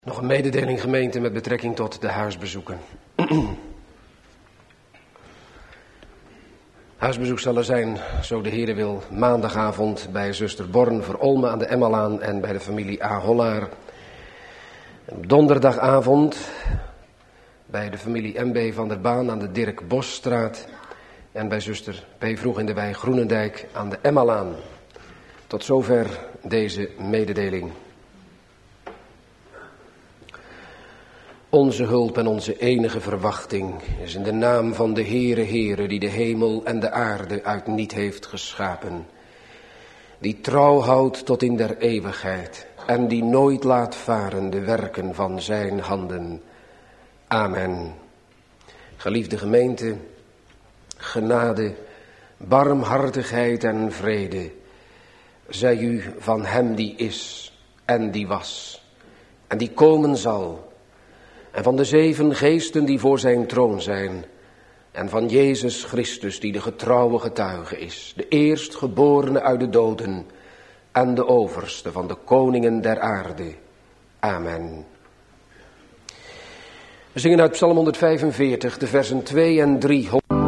Nog een mededeling gemeente met betrekking tot de huisbezoeken. Huisbezoek zal er zijn, zo de Heere wil, maandagavond bij zuster Born Verolme aan de Emmalaan en bij de familie A. Hollaar. En op donderdagavond bij de familie M.B. van der Baan aan de Dirk Bosstraat en bij zuster P. Vroeg in de Wei Groenendijk aan de Emmalaan. Tot zover deze mededeling. Onze hulp en onze enige verwachting is in de naam van de Heere, die de hemel en de aarde uit niet heeft geschapen. Die trouw houdt tot in der eeuwigheid en die nooit laat varen de werken van zijn handen. Amen. Geliefde gemeente, genade, barmhartigheid en vrede zij u van hem die is en die was en die komen zal. En van de 7 geesten die voor zijn troon zijn. En van Jezus Christus die de getrouwe getuige is. De eerstgeborene uit de doden. En de overste van de koningen der aarde. Amen. We zingen uit Psalm 145 de versen 2 en 3.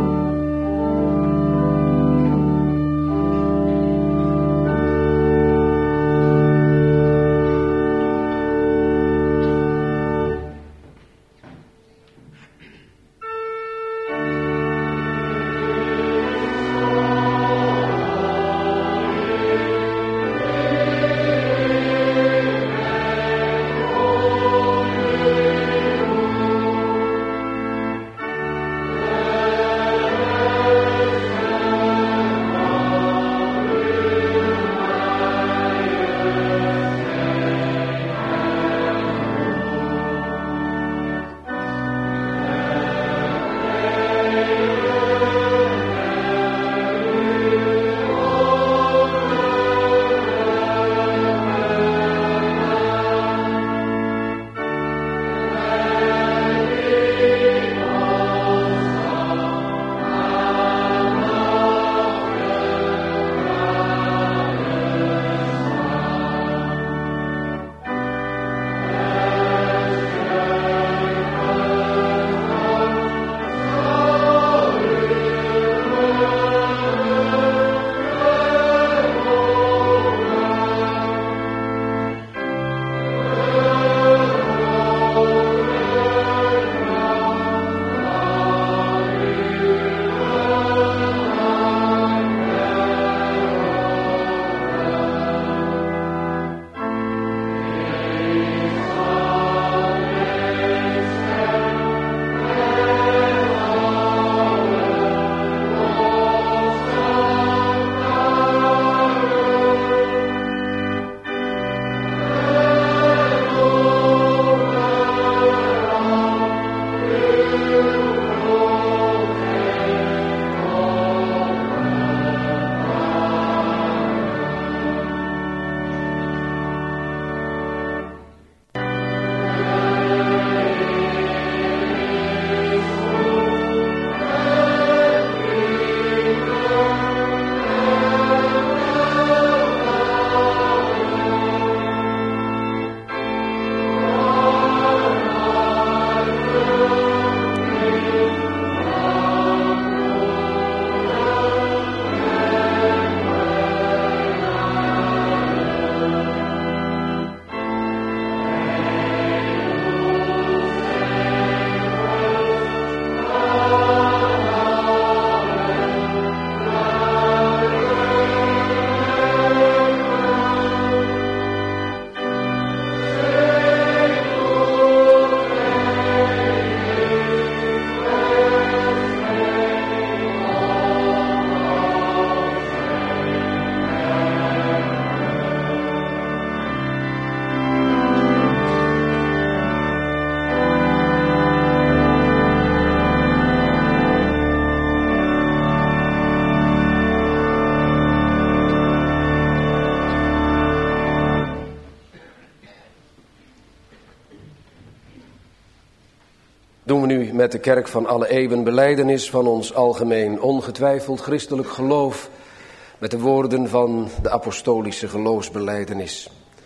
Doen we nu met de kerk van alle eeuwen belijdenis van ons algemeen ongetwijfeld christelijk geloof met de woorden van de apostolische geloofsbelijdenis.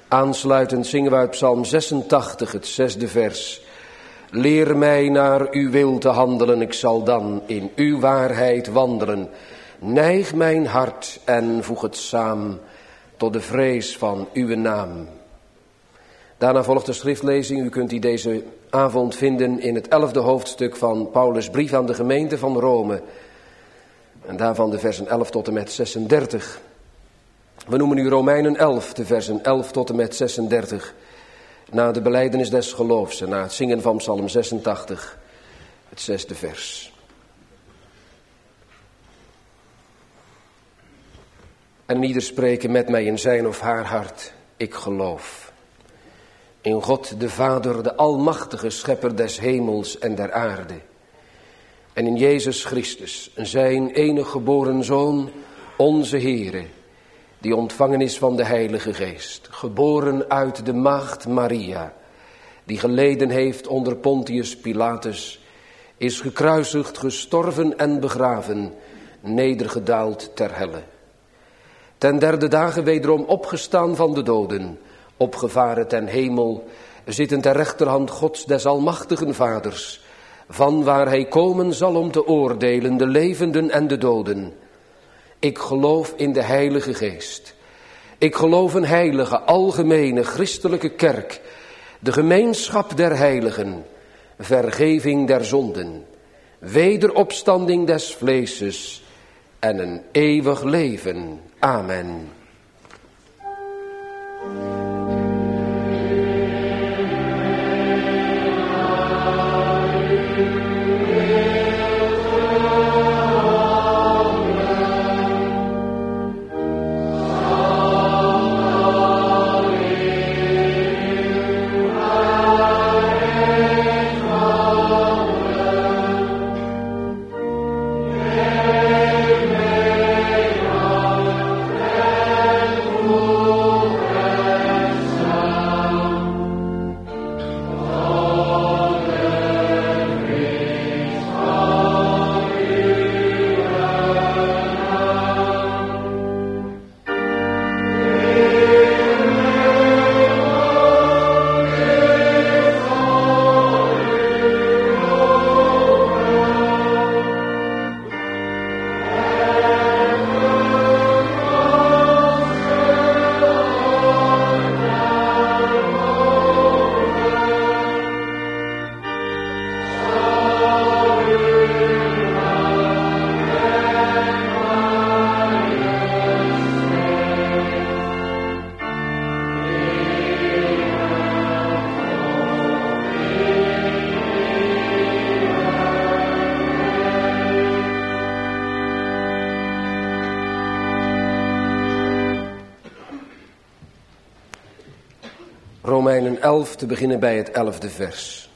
Aansluitend zingen we uit Psalm 86, het 6e vers. Leer mij naar uw wil te handelen, ik zal dan in uw waarheid wandelen. Neig mijn hart en voeg het samen tot de vrees van uw naam. Daarna volgt de schriftlezing. U kunt die deze avond vinden in het 11e hoofdstuk van Paulus' brief aan de gemeente van Rome. En daarvan de versen 11 tot en met 36. We noemen nu Romeinen 11, de versen 11 tot en met 36. Na de belijdenis des geloofs en na het zingen van Psalm 86, het 6e vers. En ieder spreken met mij in zijn of haar hart, ik geloof. In God de Vader, de almachtige schepper des hemels en der aarde. En in Jezus Christus, zijn enige geboren Zoon, onze Heere, die ontvangen is van de Heilige Geest, geboren uit de maagd Maria, die geleden heeft onder Pontius Pilatus, is gekruisigd, gestorven en begraven, nedergedaald ter helle. Ten derde dagen wederom opgestaan van de doden, opgevaren ten hemel, zittend ter rechterhand Gods des almachtigen Vaders, van waar hij komen zal om te oordelen de levenden en de doden. Ik geloof in de Heilige Geest. Ik geloof een heilige, algemene, christelijke kerk, de gemeenschap der heiligen, vergeving der zonden, wederopstanding des vleeses en een eeuwig leven. Amen. Romeinen 11, te beginnen bij het 11e vers.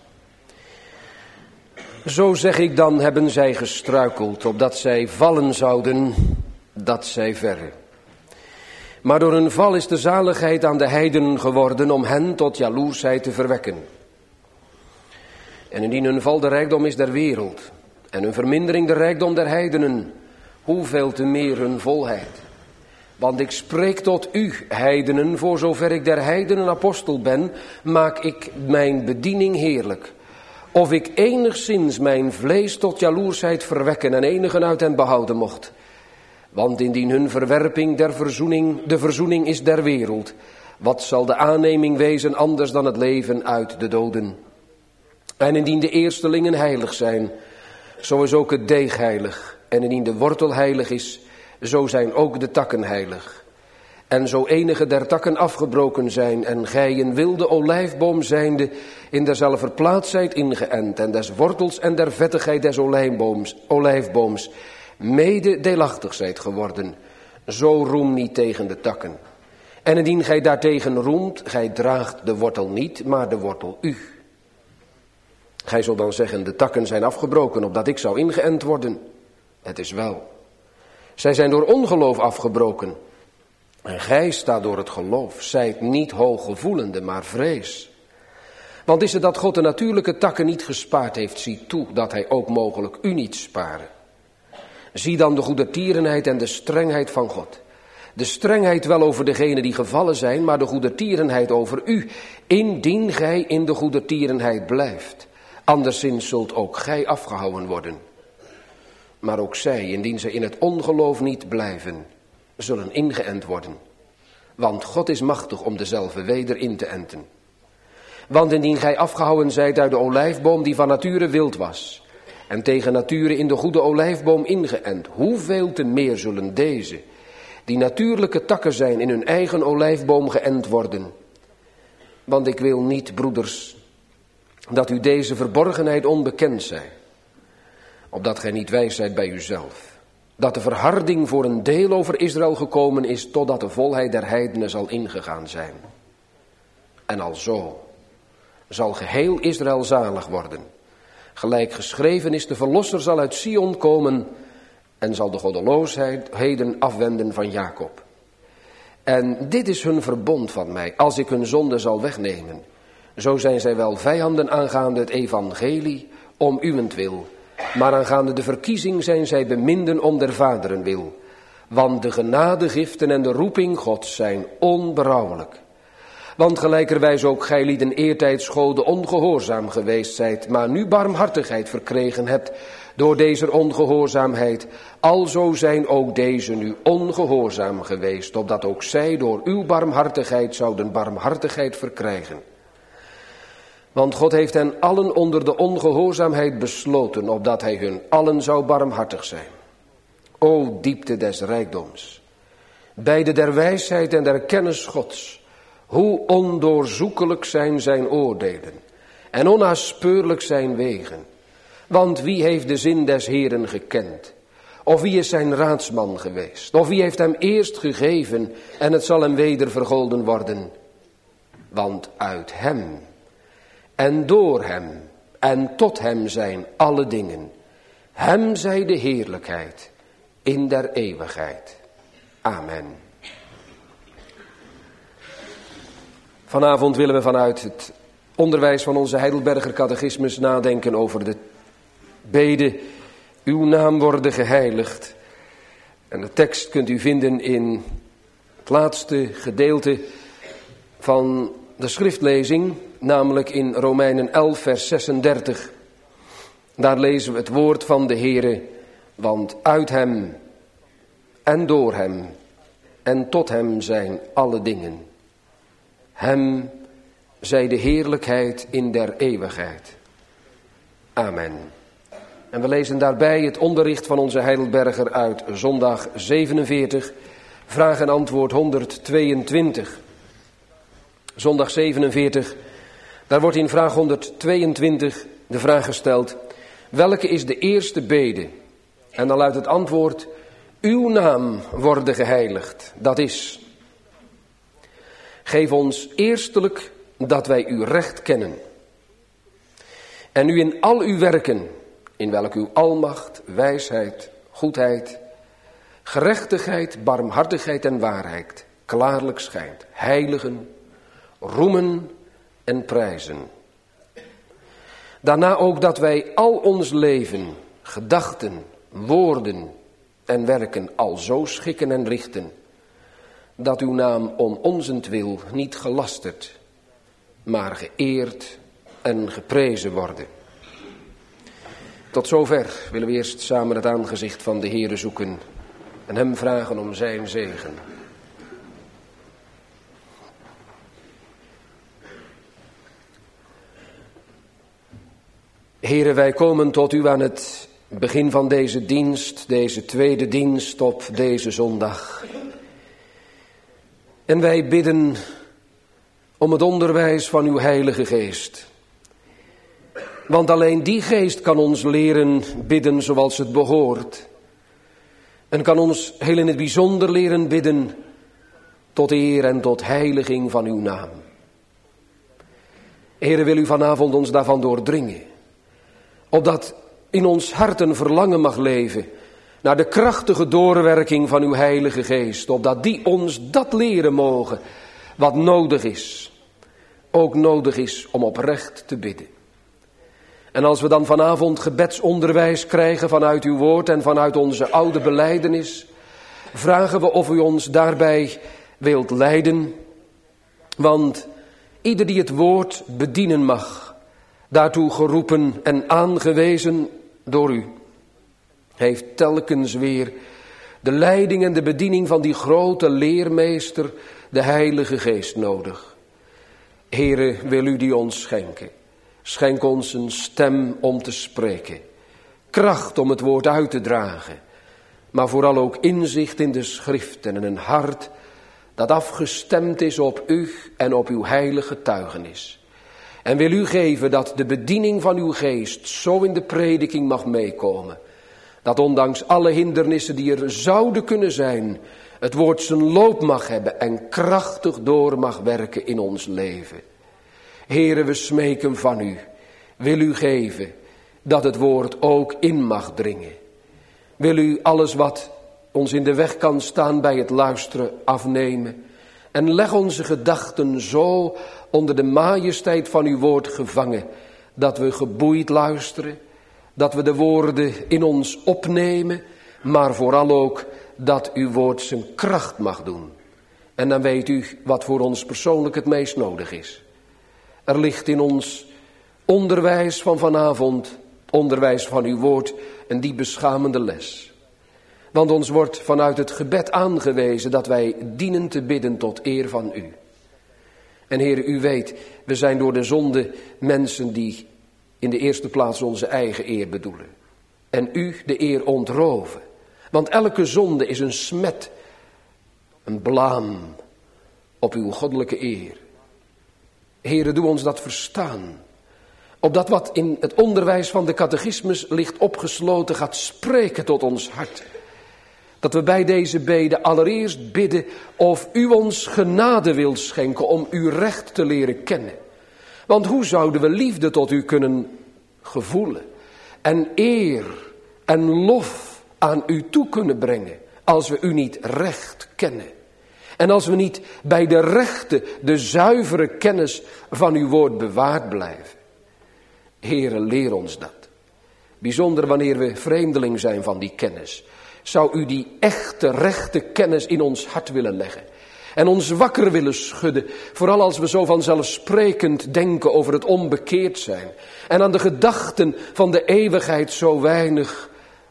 Zo zeg ik dan, hebben zij gestruikeld, opdat zij vallen zouden, dat zij verre. Maar door hun val is de zaligheid aan de heidenen geworden om hen tot jaloersheid te verwekken. En indien hun val de rijkdom is der wereld, en hun vermindering de rijkdom der heidenen, hoeveel te meer hun volheid. Want ik spreek tot u, heidenen, voor zover ik der heidenen apostel ben, maak ik mijn bediening heerlijk. Of ik enigszins mijn vlees tot jaloersheid verwekken en enigen uit hen behouden mocht. Want indien hun verwerping de verzoening is der wereld, wat zal de aanneming wezen anders dan het leven uit de doden? En indien de eerstelingen heilig zijn, zo is ook het deeg heilig. En indien de wortel heilig is, zo zijn ook de takken heilig. En zo enige der takken afgebroken zijn en gij een wilde olijfboom zijnde in derzelfde plaats zijt ingeënt en des wortels en der vettigheid des olijfbooms mede deelachtig zijt geworden, zo roem niet tegen de takken. En indien gij daartegen roemt, gij draagt de wortel niet, maar de wortel u. Gij zult dan zeggen, de takken zijn afgebroken, opdat ik zou ingeënt worden. Het is wel. Zij zijn door ongeloof afgebroken. En gij staat door het geloof, zijt niet hooggevoelende, maar vrees. Want is het dat God de natuurlijke takken niet gespaard heeft, zie toe dat hij ook mogelijk u niet sparen. Zie dan de goedertierenheid en de strengheid van God. De strengheid wel over degenen die gevallen zijn, maar de goedertierenheid over u, indien gij in de goedertierenheid blijft. Anderszins zult ook gij afgehouden worden. Maar ook zij, indien zij in het ongeloof niet blijven, zullen ingeënt worden. Want God is machtig om dezelfde weder in te enten. Want indien gij afgehouden zijt uit de olijfboom die van nature wild was, en tegen nature in de goede olijfboom ingeënt, hoeveel te meer zullen deze, die natuurlijke takken zijn, in hun eigen olijfboom geënt worden. Want ik wil niet, broeders, dat u deze verborgenheid onbekend zij, opdat gij niet wijs zijt bij uzelf, dat de verharding voor een deel over Israël gekomen is, totdat de volheid der heidenen zal ingegaan zijn. En alzo zal geheel Israël zalig worden. Gelijk geschreven is, de verlosser zal uit Sion komen en zal de goddeloosheden afwenden van Jacob. En dit is hun verbond van mij, als ik hun zonde zal wegnemen. Zo zijn zij wel vijanden aangaande het evangelie om uwentwil, maar aangaande de verkiezing zijn zij beminden om der vaderen wil. Want de genadegiften en de roeping Gods zijn onberouwelijk. Want gelijkerwijs ook gij lieden eertijds Gode ongehoorzaam geweest zijt, maar nu barmhartigheid verkregen hebt door deze ongehoorzaamheid, alzo zijn ook deze nu ongehoorzaam geweest, opdat ook zij door uw barmhartigheid zouden barmhartigheid verkrijgen. Want God heeft hen allen onder de ongehoorzaamheid besloten, opdat hij hun allen zou barmhartig zijn. O diepte des rijkdoms, beide der wijsheid en der kennis Gods, hoe ondoorzoekelijk zijn zijn oordelen en onnaspeurlijk zijn wegen. Want wie heeft de zin des Heeren gekend? Of wie is zijn raadsman geweest? Of wie heeft hem eerst gegeven en het zal hem weder vergolden worden? Want uit hem en door hem en tot hem zijn alle dingen. Hem zij de heerlijkheid in der eeuwigheid. Amen. Vanavond willen we vanuit het onderwijs van onze Heidelberger catechismus nadenken over de bede, uw naam worden geheiligd. En de tekst kunt u vinden in het laatste gedeelte van de schriftlezing, namelijk in Romeinen 11 vers 36. Daar lezen we het woord van de Heere, want uit hem en door hem en tot hem zijn alle dingen. Hem zij de heerlijkheid in der eeuwigheid. Amen. En we lezen daarbij het onderricht van onze Heidelberger uit zondag 47, vraag en antwoord 122. Zondag 47, daar wordt in vraag 122 de vraag gesteld: welke is de eerste bede? En dan luidt het antwoord: uw naam worden geheiligd. Dat is: geef ons eerstelijk dat wij uw recht kennen. En u in al uw werken, in welk uw almacht, wijsheid, goedheid, gerechtigheid, barmhartigheid en waarheid klaarlijk schijnt, heiligen, roemen en prijzen. Daarna ook dat wij al ons leven, gedachten, woorden en werken al zo schikken en richten, dat uw naam om onzentwil niet gelasterd, maar geëerd en geprezen worden. Tot zover willen we eerst samen het aangezicht van de Heere zoeken en hem vragen om zijn zegen. Heere, wij komen tot u aan het begin van deze dienst, deze tweede dienst op deze zondag. En wij bidden om het onderwijs van uw Heilige Geest. Want alleen die Geest kan ons leren bidden zoals het behoort. En kan ons heel in het bijzonder leren bidden tot eer en tot heiliging van uw naam. Heere, wil u vanavond ons daarvan doordringen. Opdat in ons hart een verlangen mag leven naar de krachtige doorwerking van uw Heilige Geest. Opdat die ons dat leren mogen wat nodig is. Ook nodig is om oprecht te bidden. En als we dan vanavond gebedsonderwijs krijgen vanuit uw woord en vanuit onze oude belijdenis. vragen we of u ons daarbij wilt leiden. Want ieder die het woord bedienen mag, daartoe geroepen en aangewezen door u, heeft telkens weer de leiding en de bediening van die grote leermeester, de Heilige Geest, nodig. Heere, wil u die ons schenken. Schenk ons een stem om te spreken, kracht om het woord uit te dragen, maar vooral ook inzicht in de schriften en een hart dat afgestemd is op u en op uw heilige getuigenis. En wil u geven dat de bediening van uw geest zo in de prediking mag meekomen, dat ondanks alle hindernissen die er zouden kunnen zijn, het woord zijn loop mag hebben en krachtig door mag werken in ons leven. Heere, we smeken van u. Wil u geven dat het woord ook in mag dringen. Wil u alles wat ons in de weg kan staan bij het luisteren afnemen. En leg onze gedachten zo onder de majesteit van uw woord gevangen, dat we geboeid luisteren, dat we de woorden in ons opnemen, maar vooral ook dat uw woord zijn kracht mag doen. En dan weet u wat voor ons persoonlijk het meest nodig is. Er ligt in ons onderwijs van vanavond, onderwijs van uw woord, een diep beschamende les. Want ons wordt vanuit het gebed aangewezen dat wij dienen te bidden tot eer van u. En Heer, u weet, we zijn door de zonde mensen die in de eerste plaats onze eigen eer bedoelen. En u de eer ontroven. Want elke zonde is een smet, een blaam op uw goddelijke eer. Heere, doe ons dat verstaan. Opdat wat in het onderwijs van de catechismus ligt opgesloten gaat spreken tot ons hart. Dat we bij deze bede allereerst bidden of u ons genade wilt schenken om uw recht te leren kennen. Want hoe zouden we liefde tot u kunnen gevoelen en eer en lof aan u toe kunnen brengen als we u niet recht kennen? En als we niet bij de rechte, de zuivere kennis van uw woord bewaard blijven. Heere, leer ons dat. Bijzonder wanneer we vreemdeling zijn van die kennis. Zou u die echte, rechte kennis in ons hart willen leggen. En ons wakker willen schudden. Vooral als we zo vanzelfsprekend denken over het onbekeerd zijn. En aan de gedachten van de eeuwigheid zo weinig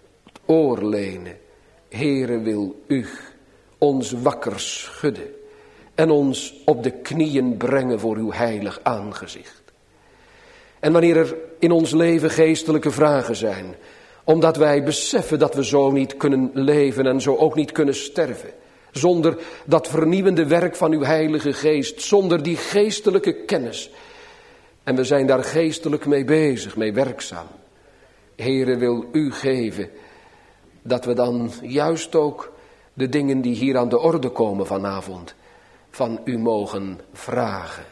oor lenen. Heere, wil u ons wakker schudden en ons op de knieën brengen voor uw heilig aangezicht. En wanneer er in ons leven geestelijke vragen zijn, omdat wij beseffen dat we zo niet kunnen leven en zo ook niet kunnen sterven, zonder dat vernieuwende werk van uw heilige geest, zonder die geestelijke kennis, en we zijn daar geestelijk mee bezig, mee werkzaam. Heere, wil u geven dat we dan juist ook de dingen die hier aan de orde komen vanavond, van u mogen vragen.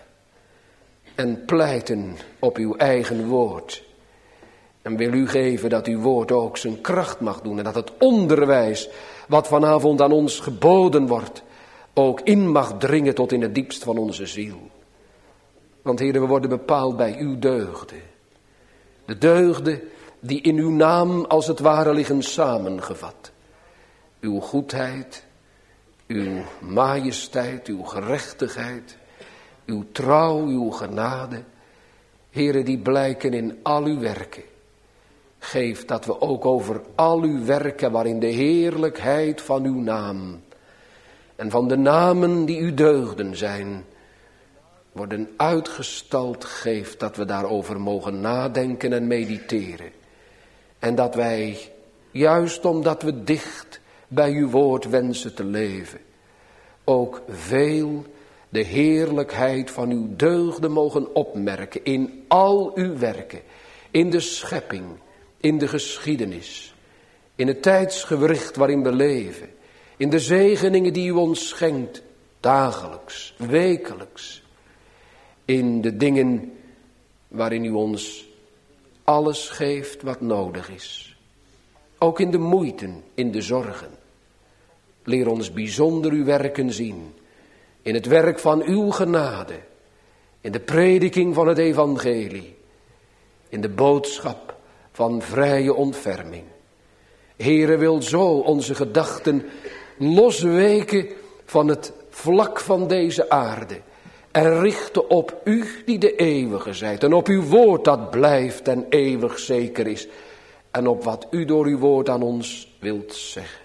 En pleiten op uw eigen woord. En wil u geven dat uw woord ook zijn kracht mag doen. En dat het onderwijs wat vanavond aan ons geboden wordt, ook in mag dringen tot in het diepst van onze ziel. Want Heer, we worden bepaald bij uw deugden. De deugden die in uw naam als het ware liggen samengevat. Uw goedheid, uw majesteit, uw gerechtigheid, uw trouw, uw genade. Heere, die blijken in al uw werken. Geef dat we ook over al uw werken waarin de heerlijkheid van uw naam en van de namen die uw deugden zijn, worden uitgestald. Geef dat we daarover mogen nadenken en mediteren. En dat wij, juist omdat we dicht bij uw woord wensen te leven, ook veel de heerlijkheid van uw deugden mogen opmerken in al uw werken, in de schepping, in de geschiedenis, in het tijdsgewricht waarin we leven, in de zegeningen die u ons schenkt, dagelijks, wekelijks, in de dingen waarin u ons alles geeft wat nodig is. Ook in de moeiten, in de zorgen. Leer ons bijzonder uw werken zien. In het werk van uw genade. In de prediking van het evangelie. In de boodschap van vrije ontferming. Heere, wil zo onze gedachten losweken van het vlak van deze aarde en richten op u die de eeuwige zijt en op uw woord dat blijft en eeuwig zeker is en op wat u door uw woord aan ons wilt zeggen.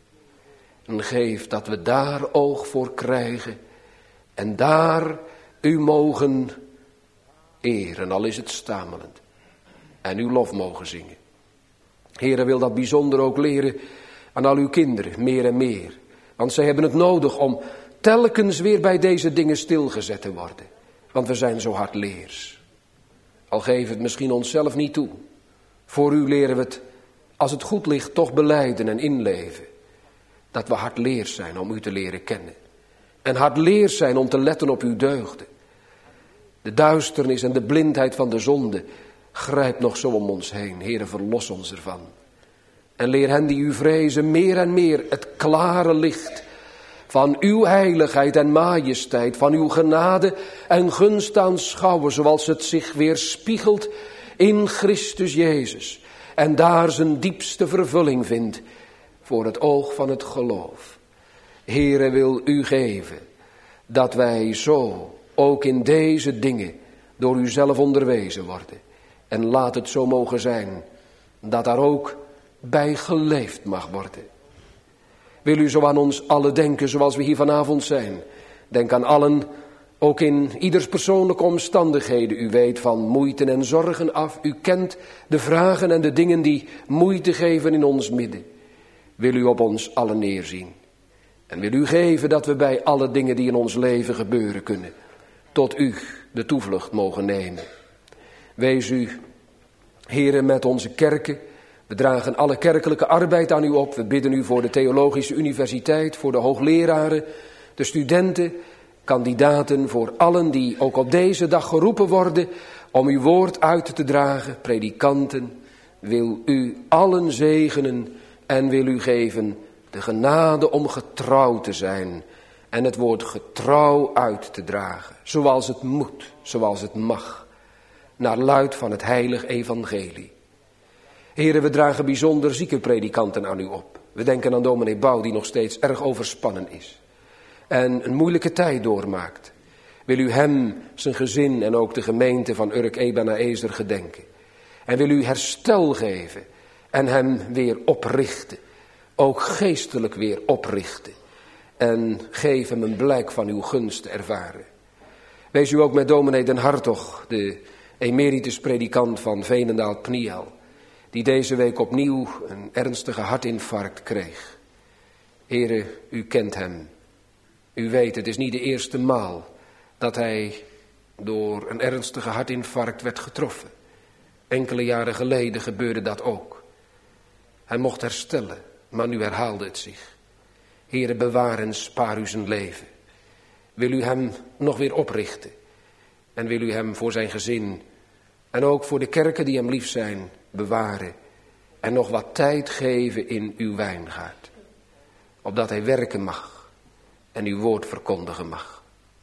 En geef dat we daar oog voor krijgen en daar u mogen eren, al is het stamelend, en uw lof mogen zingen. Heere, wil dat bijzonder ook leren aan al uw kinderen, meer en meer. Want zij hebben het nodig om telkens weer bij deze dingen stilgezet te worden. Want we zijn zo hardleers. Al geven we het misschien onszelf niet toe. Voor u leren we het, als het goed ligt, toch belijden en inleven. Dat we hardleers zijn om u te leren kennen. En hardleers zijn om te letten op uw deugden. De duisternis en de blindheid van de zonde grijpt nog zo om ons heen. Heere, verlos ons ervan. En leer hen die u vrezen meer en meer het klare licht van uw heiligheid en majesteit, van uw genade en gunst aanschouwen, zoals het zich weerspiegelt in Christus Jezus. En daar zijn diepste vervulling vindt voor het oog van het geloof. Heere, wil u geven dat wij zo ook in deze dingen door u zelf onderwezen worden. En laat het zo mogen zijn dat daar ook bij geleefd mag worden. Wil u zo aan ons allen denken zoals we hier vanavond zijn. Denk aan allen, ook in ieders persoonlijke omstandigheden. U weet van moeite en zorgen af. U kent de vragen en de dingen die moeite geven in ons midden. Wil u op ons allen neerzien. En wil u geven dat we bij alle dingen die in ons leven gebeuren kunnen, tot u de toevlucht mogen nemen. Wees u, Heere, met onze kerken. We dragen alle kerkelijke arbeid aan u op. We bidden u voor de Theologische Universiteit, voor de hoogleraren, de studenten, kandidaten, voor allen die ook op deze dag geroepen worden om uw woord uit te dragen. Predikanten, wil u allen zegenen en wil u geven de genade om getrouw te zijn en het woord getrouw uit te dragen. Zoals het moet, zoals het mag, naar luid van het heilig evangelie. Heren, we dragen bijzonder zieke predikanten aan u op. We denken aan dominee Bouw, die nog steeds erg overspannen is en een moeilijke tijd doormaakt. Wil u hem, zijn gezin en ook de gemeente van Urk Ebenezer gedenken. En wil u herstel geven en hem weer oprichten. Ook geestelijk weer oprichten. En geef hem een blijk van uw gunst te ervaren. Wees u ook met dominee Den Hartog, de emeritus predikant van Veenendaal-Pniel, die deze week opnieuw een ernstige hartinfarct kreeg. Heere, u kent hem. U weet, het is niet de eerste maal dat hij door een ernstige hartinfarct werd getroffen. Enkele jaren geleden gebeurde dat ook. Hij mocht herstellen, maar nu herhaalde het zich. Heere, bewaar en spaar u zijn leven. Wil u hem nog weer oprichten. En wil u hem voor zijn gezin en ook voor de kerken die hem lief zijn bewaren. En nog wat tijd geven in uw wijngaard. Opdat hij werken mag en uw woord verkondigen mag.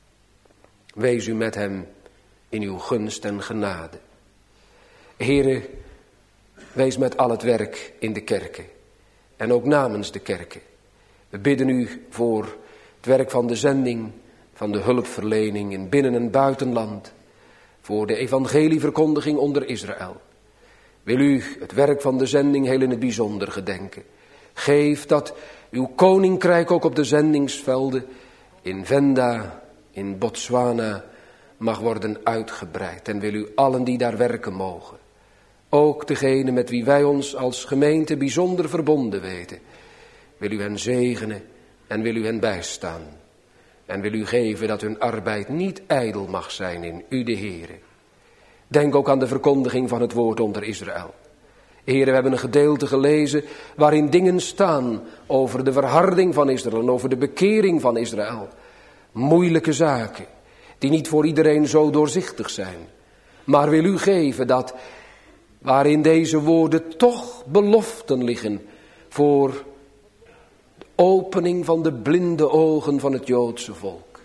Wees u met hem in uw gunst en genade. Heere, wees met al het werk in de kerken. En ook namens de kerken. We bidden u voor het werk van de zending, van de hulpverlening in binnen- en buitenland. Voor de evangelieverkondiging onder Israël. Wil u het werk van de zending heel in het bijzonder gedenken. Geef dat uw koninkrijk ook op de zendingsvelden in Venda, in Botswana mag worden uitgebreid. En wil u allen die daar werken mogen. Ook degene met wie wij ons als gemeente bijzonder verbonden weten. Wil u hen zegenen en wil u hen bijstaan. En wil u geven dat hun arbeid niet ijdel mag zijn in u de Heere. Denk ook aan de verkondiging van het woord onder Israël. Heere, we hebben een gedeelte gelezen waarin dingen staan over de verharding van Israël en over de bekering van Israël. Moeilijke zaken die niet voor iedereen zo doorzichtig zijn. Maar wil u geven dat waarin deze woorden toch beloften liggen voor de opening van de blinde ogen van het Joodse volk.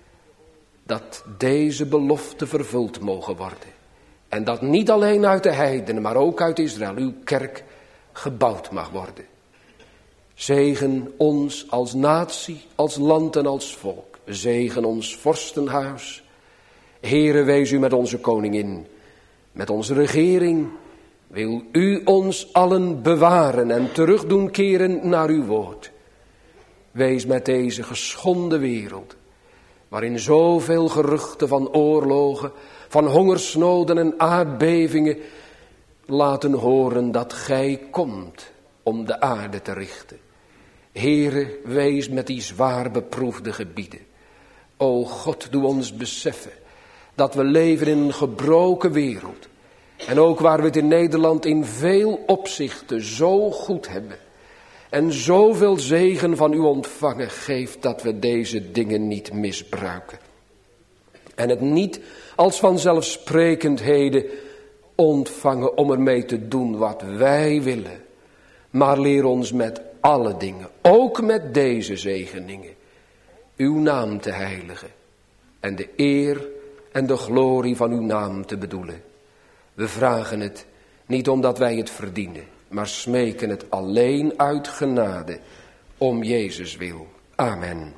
Dat deze beloften vervuld mogen worden. En dat niet alleen uit de heidenen, maar ook uit Israël uw kerk gebouwd mag worden. Zegen ons als natie, als land en als volk. Zegen ons vorstenhuis. Heere, wees u met onze koningin, met onze regering. Wil u ons allen bewaren en terug doen keren naar uw woord. Wees met deze geschonden wereld, waarin zoveel geruchten van oorlogen, van hongersnoden en aardbevingen laten horen dat gij komt om de aarde te richten. Heere, wees met die zwaar beproefde gebieden. O God, doe ons beseffen dat we leven in een gebroken wereld. En ook waar we het in Nederland in veel opzichten zo goed hebben. En zoveel zegen van u ontvangen, geeft dat we deze dingen niet misbruiken. En het niet als vanzelfsprekendheden ontvangen om ermee te doen wat wij willen. Maar leer ons met alle dingen, ook met deze zegeningen, uw naam te heiligen. En de eer en de glorie van uw naam te bedoelen. We vragen het niet omdat wij het verdienen, maar smeken het alleen uit genade, om Jezus wil. Amen.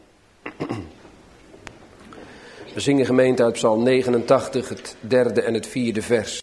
We zingen gemeente uit Psalm 89, het 3e en het 4e vers.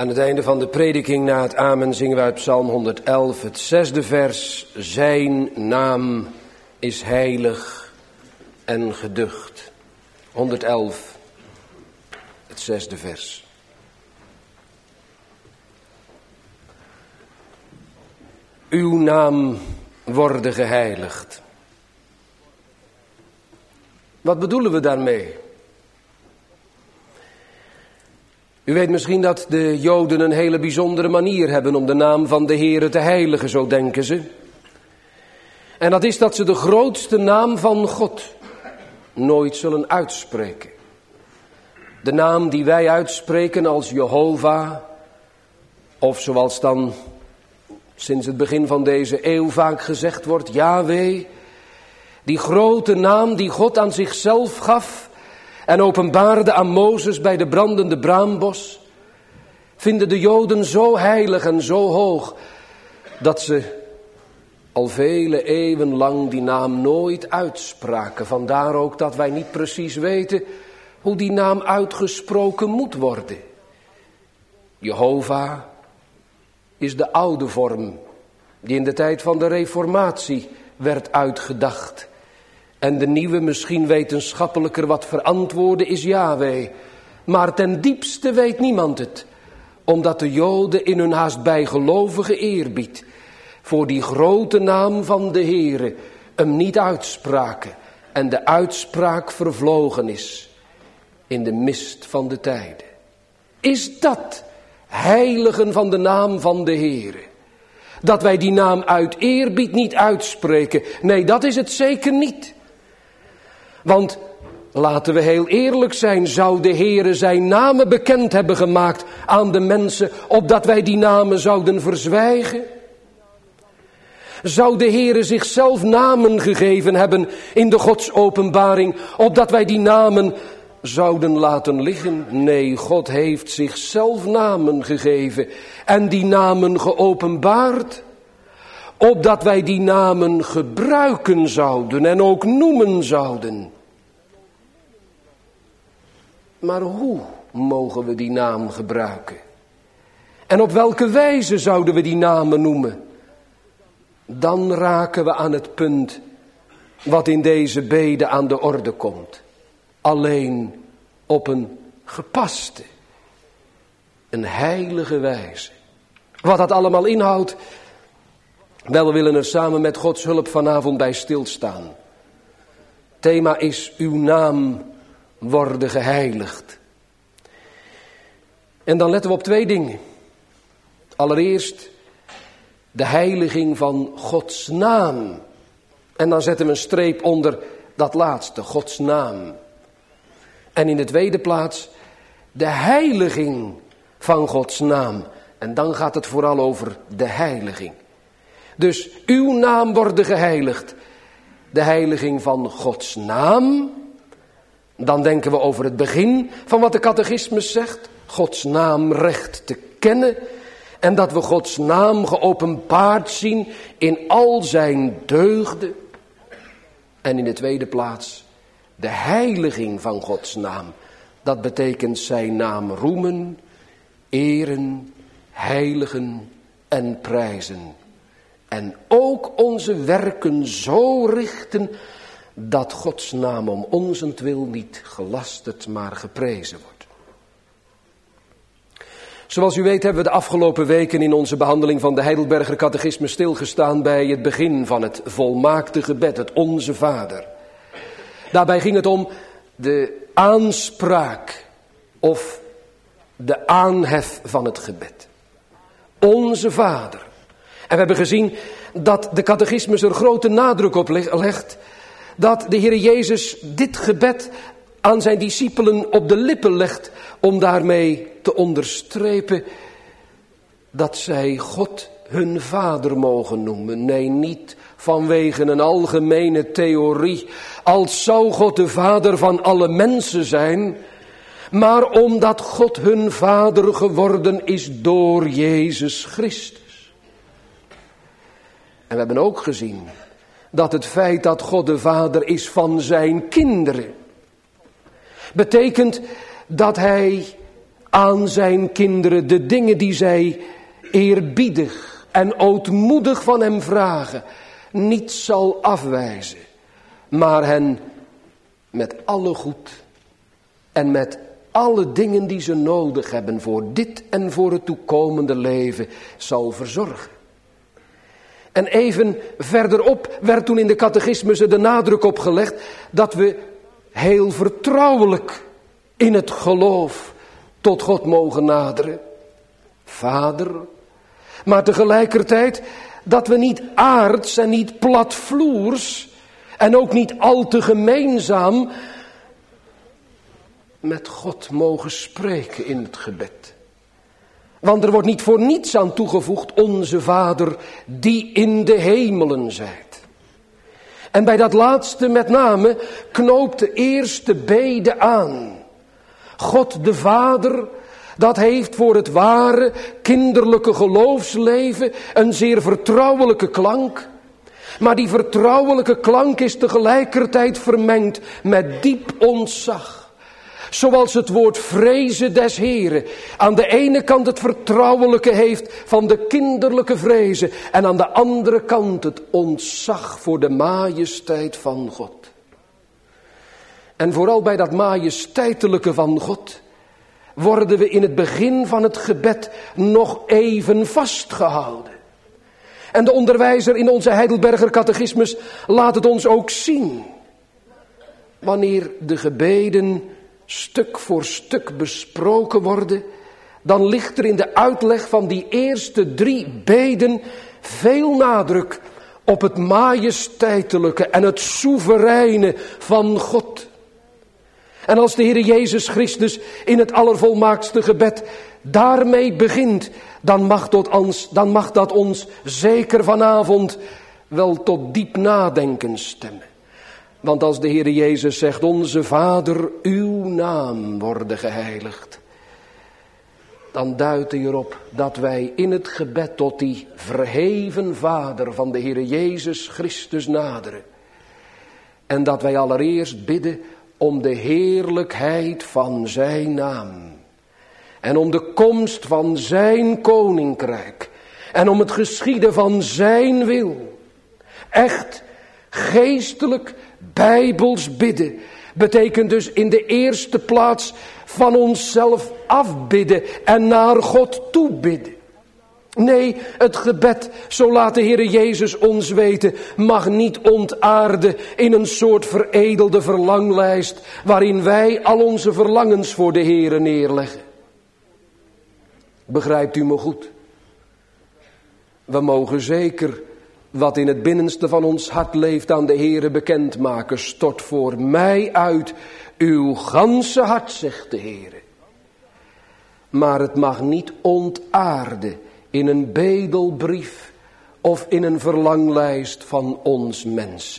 Aan het einde van de prediking na het amen zingen we uit Psalm 111, het 6e vers. Zijn naam is heilig en geducht. 111, het 6e vers. Uw naam worden geheiligd. Wat bedoelen we daarmee? U weet misschien dat de Joden een hele bijzondere manier hebben om de naam van de Heere te heiligen, zo denken ze. En dat is dat ze de grootste naam van God nooit zullen uitspreken. De naam die wij uitspreken als Jehovah, of zoals dan sinds het begin van deze eeuw vaak gezegd wordt, Yahweh. Die grote naam die God aan zichzelf gaf en openbaarde aan Mozes bij de brandende braambos, vinden de Joden zo heilig en zo hoog, dat ze al vele eeuwen lang die naam nooit uitspraken. Vandaar ook dat wij niet precies weten hoe die naam uitgesproken moet worden. Jehovah is de oude vorm die in de tijd van de Reformatie werd uitgedacht. En de nieuwe, misschien wetenschappelijker wat verantwoorde, is Yahweh. Maar ten diepste weet niemand het, omdat de Joden in hun haast bijgelovige eerbied voor die grote naam van de Heere hem niet uitspraken en de uitspraak vervlogen is in de mist van de tijden. Is dat heiligen van de naam van de Heere? Dat wij die naam uit eerbied niet uitspreken? Nee, dat is het zeker niet. Want laten we heel eerlijk zijn, zou de Heere zijn namen bekend hebben gemaakt aan de mensen, opdat wij die namen zouden verzwijgen? Zou de Heere zichzelf namen gegeven hebben in de Godsopenbaring, opdat wij die namen zouden laten liggen? Nee, God heeft zichzelf namen gegeven en die namen geopenbaard, opdat wij die namen gebruiken zouden en ook noemen zouden. Maar hoe mogen we die naam gebruiken? En op welke wijze zouden we die namen noemen? Dan raken we aan het punt wat in deze bede aan de orde komt. Alleen op een gepaste, een heilige wijze. Wat dat allemaal inhoudt, wel, we willen er samen met Gods hulp vanavond bij stilstaan. Thema is uw naam worden geheiligd. En dan letten we op twee dingen. Allereerst de heiliging van Gods naam. En dan zetten we een streep onder dat laatste, Gods naam. En in de tweede plaats de heiliging van Gods naam. En dan gaat het vooral over de heiliging. Dus uw naam worden geheiligd. De heiliging van Gods naam. Dan denken we over het begin van wat de catechismus zegt. Gods naam recht te kennen. En dat we Gods naam geopenbaard zien in al zijn deugden. En in de tweede plaats de heiliging van Gods naam. Dat betekent zijn naam roemen, eren, heiligen en prijzen. En ook onze werken zo richten dat Gods naam om onzentwil niet gelasterd, maar geprezen wordt. Zoals u weet hebben we de afgelopen weken in onze behandeling van de Heidelberger Catechisme stilgestaan bij het begin van het volmaakte gebed, het Onze Vader. Daarbij ging het om de aanspraak of de aanhef van het gebed. Onze Vader. En we hebben gezien dat de catechismus er grote nadruk op legt dat de Heer Jezus dit gebed aan zijn discipelen op de lippen legt om daarmee te onderstrepen dat zij God hun Vader mogen noemen. Nee, niet vanwege een algemene theorie, als zou God de Vader van alle mensen zijn, maar omdat God hun Vader geworden is door Jezus Christus. En we hebben ook gezien dat het feit dat God de Vader is van zijn kinderen, betekent dat hij aan zijn kinderen de dingen die zij eerbiedig en ootmoedig van hem vragen, niet zal afwijzen, maar hen met alle goed en met alle dingen die ze nodig hebben voor dit en voor het toekomende leven zal verzorgen. En even verderop werd toen in de catechismus er de nadruk op gelegd dat we heel vertrouwelijk in het geloof tot God mogen naderen. Vader, maar tegelijkertijd dat we niet aards en niet platvloers en ook niet al te gemeenzaam met God mogen spreken in het gebed. Want er wordt niet voor niets aan toegevoegd, onze Vader die in de hemelen zijt. En bij dat laatste met name knoopt de eerste bede aan. God de Vader, dat heeft voor het ware kinderlijke geloofsleven een zeer vertrouwelijke klank. Maar die vertrouwelijke klank is tegelijkertijd vermengd met diep ontzag. Zoals het woord vrezen des Heren aan de ene kant het vertrouwelijke heeft van de kinderlijke vrezen en aan de andere kant het ontzag voor de majesteit van God. En vooral bij dat majesteitelijke van God worden we in het begin van het gebed nog even vastgehouden. En de onderwijzer in onze Heidelberger catechismus laat het ons ook zien. Wanneer de gebeden stuk voor stuk besproken worden, dan ligt er in de uitleg van die eerste 3 beden veel nadruk op het majesteitelijke en het soevereine van God. En als de Heer Jezus Christus in het allervolmaaktste gebed daarmee begint, dan mag dat ons zeker vanavond wel tot diep nadenken stemmen. Want als de Heer Jezus zegt, onze Vader, uw naam worden geheiligd, dan duidt hij erop dat wij in het gebed tot die verheven Vader van de Heer Jezus Christus naderen. En dat wij allereerst bidden om de heerlijkheid van zijn naam. En om de komst van zijn koninkrijk. En om het geschieden van zijn wil. Echt geestelijk bijbels bidden betekent dus in de eerste plaats van onszelf afbidden en naar God toe bidden. Nee, het gebed, zo laat de Heer Jezus ons weten, mag niet ontaarden in een soort veredelde verlanglijst waarin wij al onze verlangens voor de Heer neerleggen. Begrijpt u me goed? We mogen zeker wat in het binnenste van ons hart leeft aan de Heere bekendmaken. Stort voor mij uit uw ganse hart, zegt de Heere. Maar het mag niet ontaarden in een bedelbrief of in een verlanglijst van ons mensen.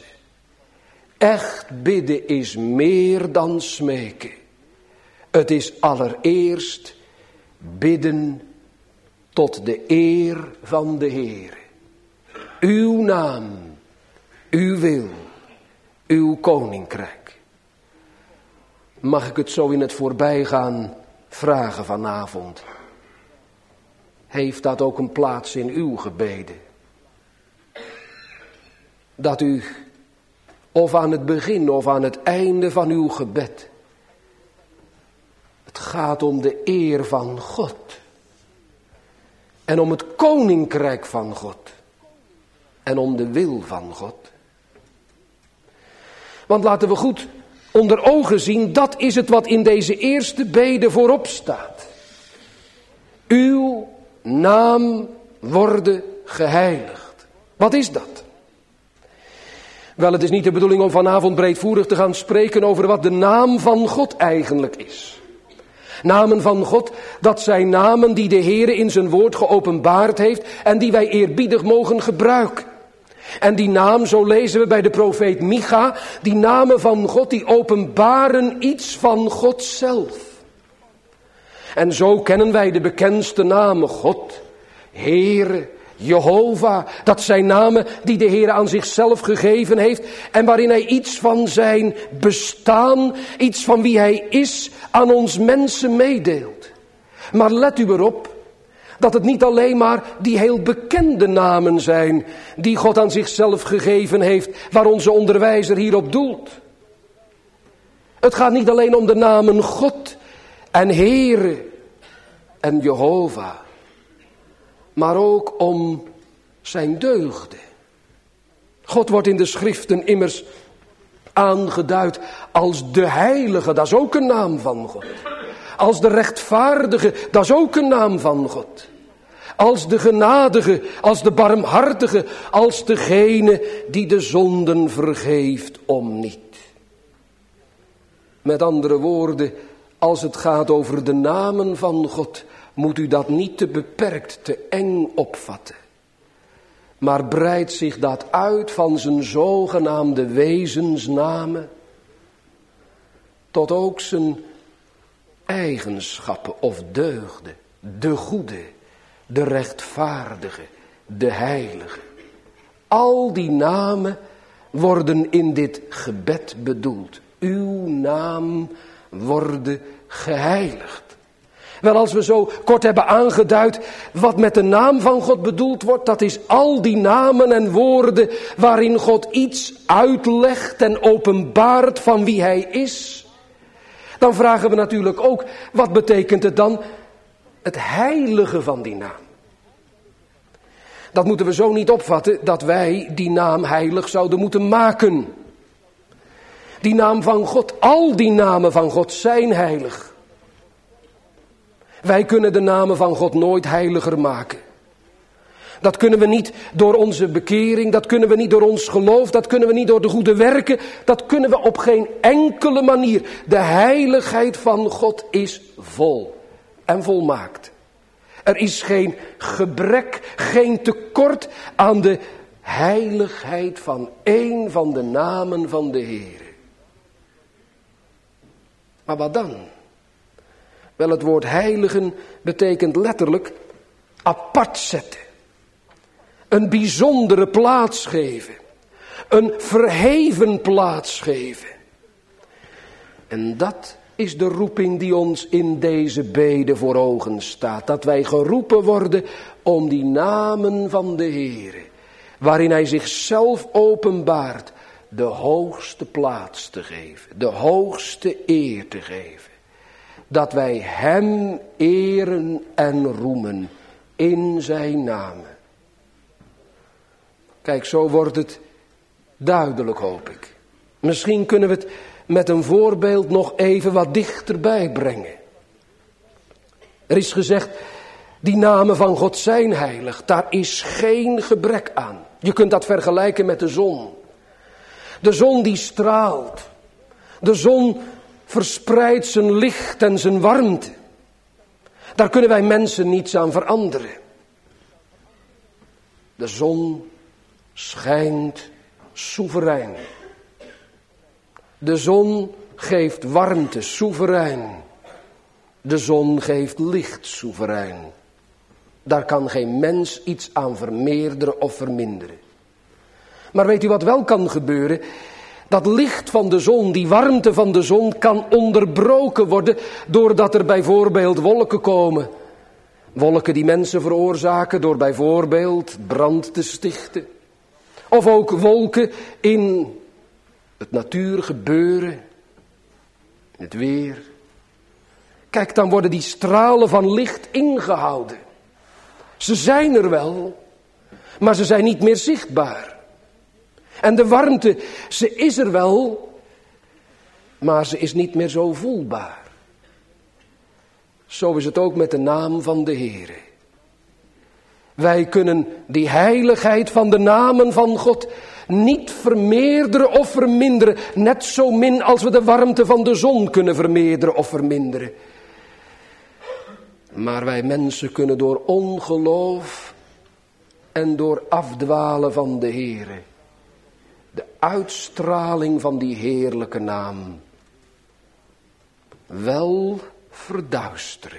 Echt bidden is meer dan smeken. Het is allereerst bidden tot de eer van de Heere. Uw naam, uw wil, uw koninkrijk. Mag ik het zo in het voorbijgaan vragen vanavond? Heeft dat ook een plaats in uw gebeden? Dat u of aan het begin of aan het einde van uw gebed, het gaat om de eer van God. En om het koninkrijk van God. En om de wil van God. Want laten we goed onder ogen zien, dat is het wat in deze eerste bede voorop staat. Uw naam worden geheiligd. Wat is dat? Wel, het is niet de bedoeling om vanavond breedvoerig te gaan spreken over wat de naam van God eigenlijk is. Namen van God, dat zijn namen die de Heere in zijn woord geopenbaard heeft en die wij eerbiedig mogen gebruiken. En die naam, zo lezen we bij de profeet Micha, die namen van God die openbaren iets van God zelf. En zo kennen wij de bekendste namen God, Heere, Jehovah. Dat zijn namen die de Heere aan zichzelf gegeven heeft en waarin hij iets van zijn bestaan, iets van wie hij is, aan ons mensen meedeelt. Maar let u erop dat het niet alleen maar die heel bekende namen zijn die God aan zichzelf gegeven heeft, waar onze onderwijzer hierop doelt. Het gaat niet alleen om de namen God en Heere en Jehovah, maar ook om zijn deugden. God wordt in de schriften immers aangeduid als de heilige, dat is ook een naam van God. Als de rechtvaardige, dat is ook een naam van God. Als de genadige, als de barmhartige, als degene die de zonden vergeeft om niet. Met andere woorden, als het gaat over de namen van God, moet u dat niet te beperkt, te eng opvatten. Maar breidt zich dat uit van zijn zogenaamde wezensnamen tot ook zijn eigenschappen of deugden, de goede, de rechtvaardige, de heilige. Al die namen worden in dit gebed bedoeld. Uw naam worden geheiligd. Wel, als we zo kort hebben aangeduid wat met de naam van God bedoeld wordt, dat is al die namen en woorden waarin God iets uitlegt en openbaart van wie hij is. Dan vragen we natuurlijk ook, wat betekent het dan, het heilige van die naam? Dat moeten we zo niet opvatten dat wij die naam heilig zouden moeten maken. Die naam van God, al die namen van God zijn heilig. Wij kunnen de namen van God nooit heiliger maken. Dat kunnen we niet door onze bekering, dat kunnen we niet door ons geloof, dat kunnen we niet door de goede werken. Dat kunnen we op geen enkele manier. De heiligheid van God is vol en volmaakt. Er is geen gebrek, geen tekort aan de heiligheid van één van de namen van de Heer. Maar wat dan? Wel, het woord heiligen betekent letterlijk apart zetten. Een bijzondere plaats geven. Een verheven plaats geven. En dat is de roeping die ons in deze bede voor ogen staat. Dat wij geroepen worden om die namen van de Heere, waarin hij zichzelf openbaart, de hoogste plaats te geven. De hoogste eer te geven. Dat wij hem eren en roemen in zijn namen. Kijk, zo wordt het duidelijk, hoop ik. Misschien kunnen we het met een voorbeeld nog even wat dichterbij brengen. Er is gezegd, die namen van God zijn heilig. Daar is geen gebrek aan. Je kunt dat vergelijken met de zon. De zon die straalt. De zon verspreidt zijn licht en zijn warmte. Daar kunnen wij mensen niets aan veranderen. De zon schijnt soeverein. De zon geeft warmte soeverein. De zon geeft licht soeverein. Daar kan geen mens iets aan vermeerderen of verminderen. Maar weet u wat wel kan gebeuren? Dat licht van de zon, die warmte van de zon kan onderbroken worden doordat er bijvoorbeeld wolken komen. Wolken die mensen veroorzaken door bijvoorbeeld brand te stichten. Of ook wolken in het natuurgebeuren, in het weer. Kijk, dan worden die stralen van licht ingehouden. Ze zijn er wel, maar ze zijn niet meer zichtbaar. En de warmte, ze is er wel, maar ze is niet meer zo voelbaar. Zo is het ook met de naam van de Heere. Wij kunnen die heiligheid van de namen van God niet vermeerderen of verminderen. Net zo min als we de warmte van de zon kunnen vermeerderen of verminderen. Maar wij mensen kunnen door ongeloof en door afdwalen van de Heere de uitstraling van die heerlijke naam wel verduisteren.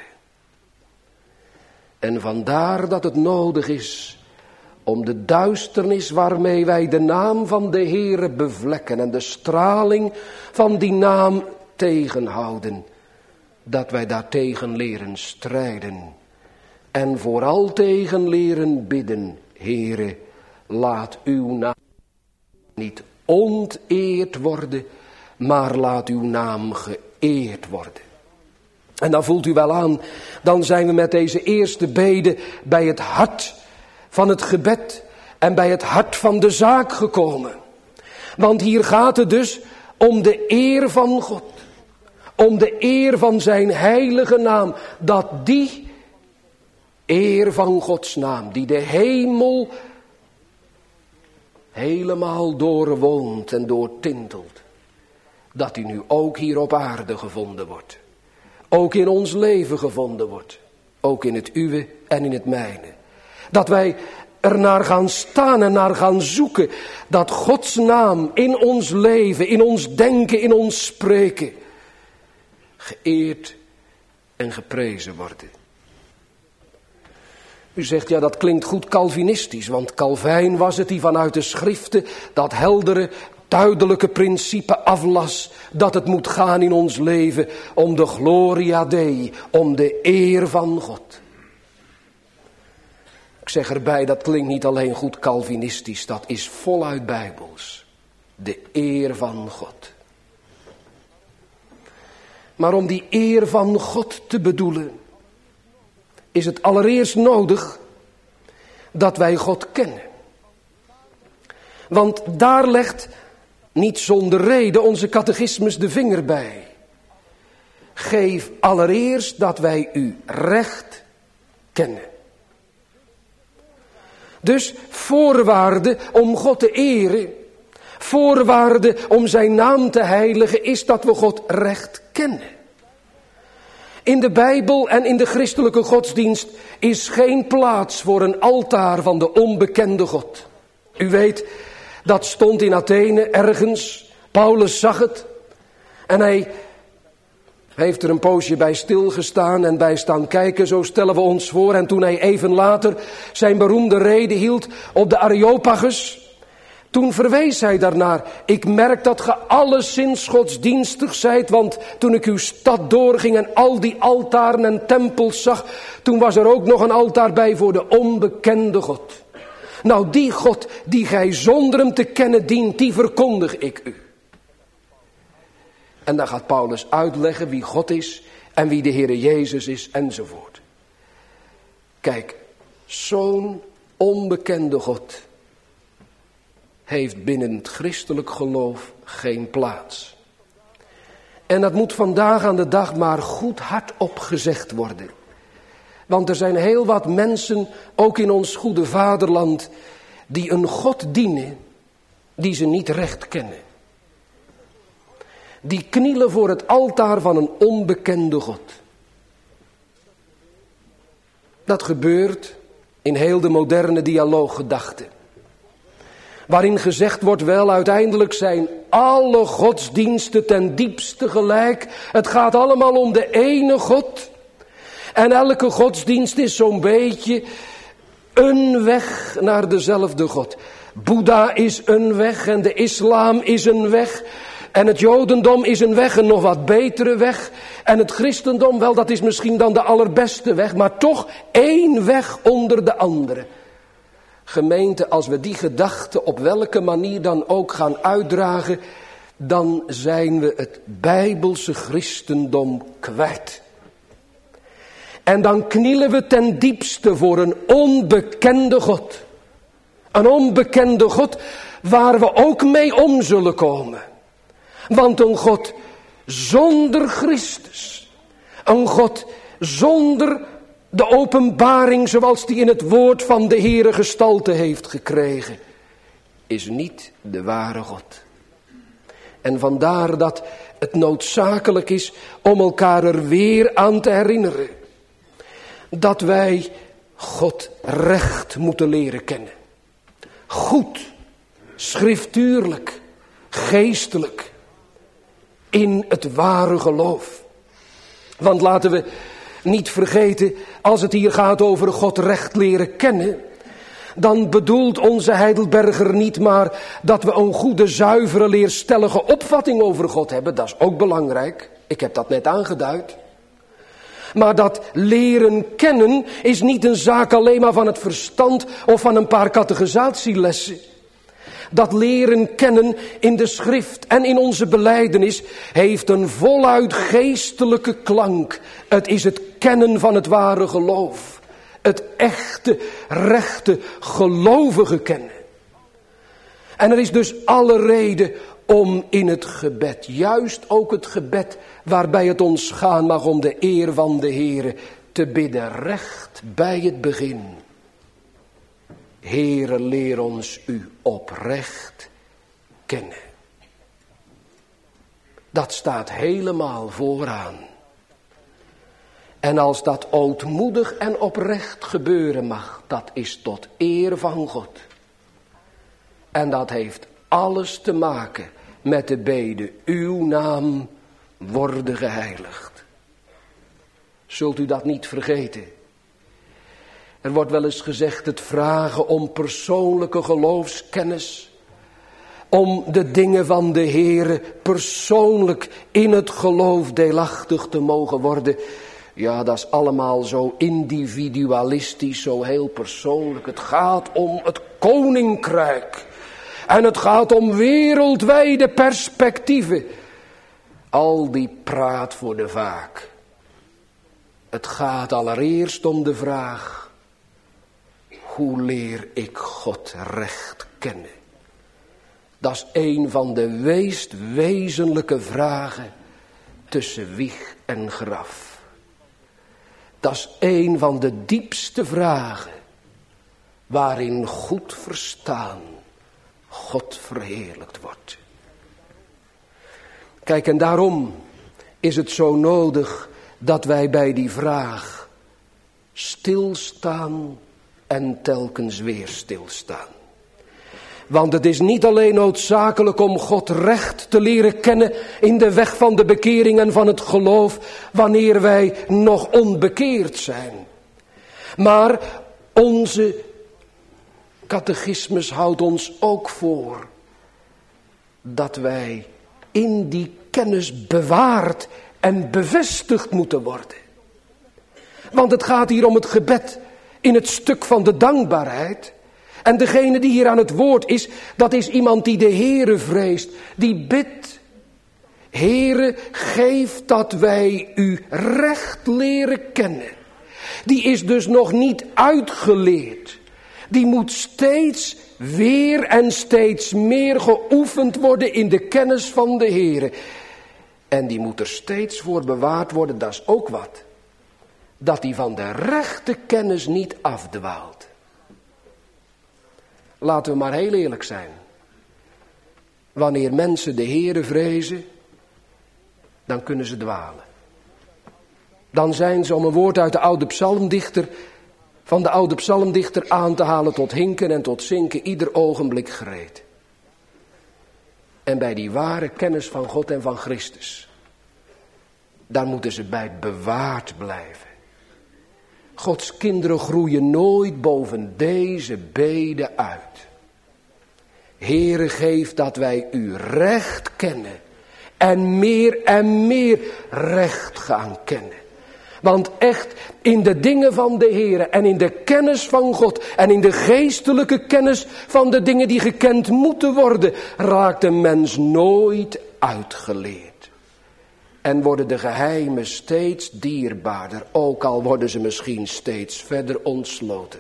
En vandaar dat het nodig is om de duisternis waarmee wij de naam van de Heere bevlekken en de straling van die naam tegenhouden, dat wij daartegen leren strijden. En vooral tegen leren bidden. Heere, laat uw naam niet onteerd worden, maar laat uw naam geëerd worden. En dan voelt u wel aan, dan zijn we met deze eerste bede bij het hart van het gebed en bij het hart van de zaak gekomen. Want hier gaat het dus om de eer van God. Om de eer van zijn heilige naam. Dat die eer van Gods naam, die de hemel helemaal doorwoont en doortintelt. Dat die nu ook hier op aarde gevonden wordt. Ook in ons leven gevonden wordt. Ook in het uwe en in het mijne. Dat wij er naar gaan staan en naar gaan zoeken. Dat Gods naam in ons leven, in ons denken, in ons spreken geëerd en geprezen worden. U zegt, ja, dat klinkt goed Calvinistisch, want Calvijn was het die vanuit de schriften dat heldere, duidelijke principe aflas, dat het moet gaan in ons leven om de gloria Dei, om de eer van God. Ik zeg erbij, dat klinkt niet alleen goed Calvinistisch, dat is voluit Bijbels. De eer van God. Maar om die eer van God te bedoelen, is het allereerst nodig dat wij God kennen. Want daar legt niet zonder reden onze catechismus de vinger bij. Geef allereerst dat wij u recht kennen. Dus voorwaarde om God te eren, voorwaarde om zijn naam te heiligen, is dat we God recht kennen. In de Bijbel en in de christelijke godsdienst is geen plaats voor een altaar van de onbekende God. U weet, dat stond in Athene ergens. Paulus zag het. En hij heeft er een poosje bij stilgestaan en bij staan kijken, zo stellen we ons voor. En toen hij even later zijn beroemde rede hield op de Areopagus, toen verwees hij daarnaar. Ik merk dat ge alleszins godsdienstig zijt, want toen ik uw stad doorging en al die altaren en tempels zag, toen was er ook nog een altaar bij voor de onbekende God. Nou, die God die gij zonder hem te kennen dient, die verkondig ik u. En dan gaat Paulus uitleggen wie God is en wie de Heere Jezus is enzovoort. Kijk, zo'n onbekende God heeft binnen het christelijk geloof geen plaats. En dat moet vandaag aan de dag maar goed hardop gezegd worden. Want er zijn heel wat mensen, ook in ons goede vaderland, die een God dienen die ze niet recht kennen. Die knielen voor het altaar van een onbekende God. Dat gebeurt in heel de moderne dialooggedachte. Waarin gezegd wordt, wel, uiteindelijk zijn alle godsdiensten ten diepste gelijk. Het gaat allemaal om de ene God. En elke godsdienst is zo'n beetje een weg naar dezelfde God. Boeddha is een weg en de islam is een weg. En het jodendom is een weg, een nog wat betere weg. En het christendom, wel, dat is misschien dan de allerbeste weg. Maar toch één weg onder de andere. Gemeente, als we die gedachte op welke manier dan ook gaan uitdragen, dan zijn we het Bijbelse christendom kwijt. En dan knielen we ten diepste voor een onbekende God. Een onbekende God waar we ook mee om zullen komen. Want een God zonder Christus, een God zonder de openbaring zoals die in het woord van de Heere gestalte heeft gekregen, is niet de ware God. En vandaar dat het noodzakelijk is om elkaar er weer aan te herinneren. Dat wij God recht moeten leren kennen. Goed, schriftuurlijk, geestelijk, in het ware geloof. Want laten we niet vergeten, als het hier gaat over God recht leren kennen, dan bedoelt onze Heidelberger niet maar dat we een goede, zuivere, leerstellige opvatting over God hebben. Dat is ook belangrijk. Ik heb dat net aangeduid. Maar dat leren kennen is niet een zaak alleen maar van het verstand of van een paar catechisatielessen. Dat leren kennen in de schrift en in onze belijdenis heeft een voluit geestelijke klank. Het is het kennen van het ware geloof. Het echte, rechte, gelovige kennen. En er is dus alle reden om in het gebed, juist ook het gebed waarbij het ons gaan mag om de eer van de Heere, te bidden recht bij het begin. Heere, leer ons u oprecht kennen. Dat staat helemaal vooraan. En als dat ootmoedig en oprecht gebeuren mag, dat is tot eer van God. En dat heeft alles te maken met de bede, uw naam worden geheiligd. Zult u dat niet vergeten? Er wordt wel eens gezegd het vragen om persoonlijke geloofskennis. Om de dingen van de Heere persoonlijk in het geloof deelachtig te mogen worden. Ja, dat is allemaal zo individualistisch, zo heel persoonlijk. Het gaat om het koninkrijk. En het gaat om wereldwijde perspectieven. Al die praat voor de vaak. Het gaat allereerst om de vraag: hoe leer ik God recht kennen? Dat is een van de meest wezenlijke vragen tussen wieg en graf. Dat is een van de diepste vragen waarin goed verstaan God verheerlijkt wordt. Kijk, en daarom is het zo nodig dat wij bij die vraag stilstaan en telkens weer stilstaan. Want het is niet alleen noodzakelijk om God recht te leren kennen in de weg van de bekering en van het geloof, wanneer wij nog onbekeerd zijn. Maar onze catechismus houdt ons ook voor dat wij in die kennis bewaard en bevestigd moeten worden. Want het gaat hier om het gebed in het stuk van de dankbaarheid. En degene die hier aan het woord is, dat is iemand die de Heere vreest, die bidt: Heere, geef dat wij u recht leren kennen. Die is dus nog niet uitgeleerd. Die moet steeds weer en steeds meer geoefend worden in de kennis van de Heere. En die moet er steeds voor bewaard worden, dat is ook wat. Dat die van de rechte kennis niet afdwaalt. Laten we maar heel eerlijk zijn. Wanneer mensen de Heere vrezen, dan kunnen ze dwalen. Dan zijn ze, om een woord uit de oude psalmdichter, van de oude psalmdichter aan te halen, tot hinken en tot zinken, ieder ogenblik gereed. En bij die ware kennis van God en van Christus, daar moeten ze bij bewaard blijven. Gods kinderen groeien nooit boven deze bede uit. Heere, geef dat wij u recht kennen en meer recht gaan kennen. Want echt, in de dingen van de Heere en in de kennis van God en in de geestelijke kennis van de dingen die gekend moeten worden, raakt een mens nooit uitgeleerd. En worden de geheimen steeds dierbaarder, ook al worden ze misschien steeds verder ontsloten.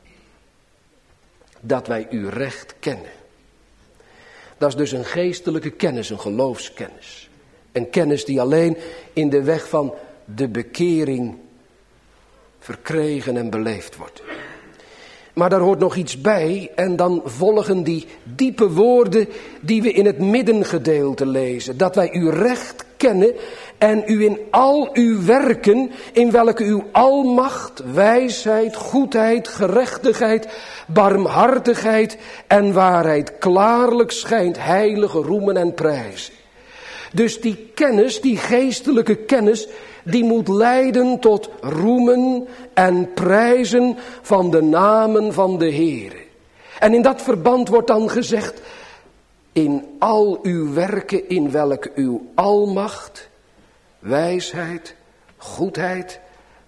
Dat wij u recht kennen. Dat is dus een geestelijke kennis, een geloofskennis. Een kennis die alleen in de weg van de bekering verkregen en beleefd wordt. Maar daar hoort nog iets bij en dan volgen die diepe woorden die we in het middengedeelte lezen. Dat wij u recht kennen en u in al uw werken, in welke uw almacht, wijsheid, goedheid, gerechtigheid, barmhartigheid en waarheid klaarlijk schijnt, heilige roemen en prijzen. Dus die kennis, die geestelijke kennis, die moet leiden tot roemen en prijzen van de namen van de Heere. En in dat verband wordt dan gezegd: in al uw werken, in welke uw almacht, wijsheid, goedheid,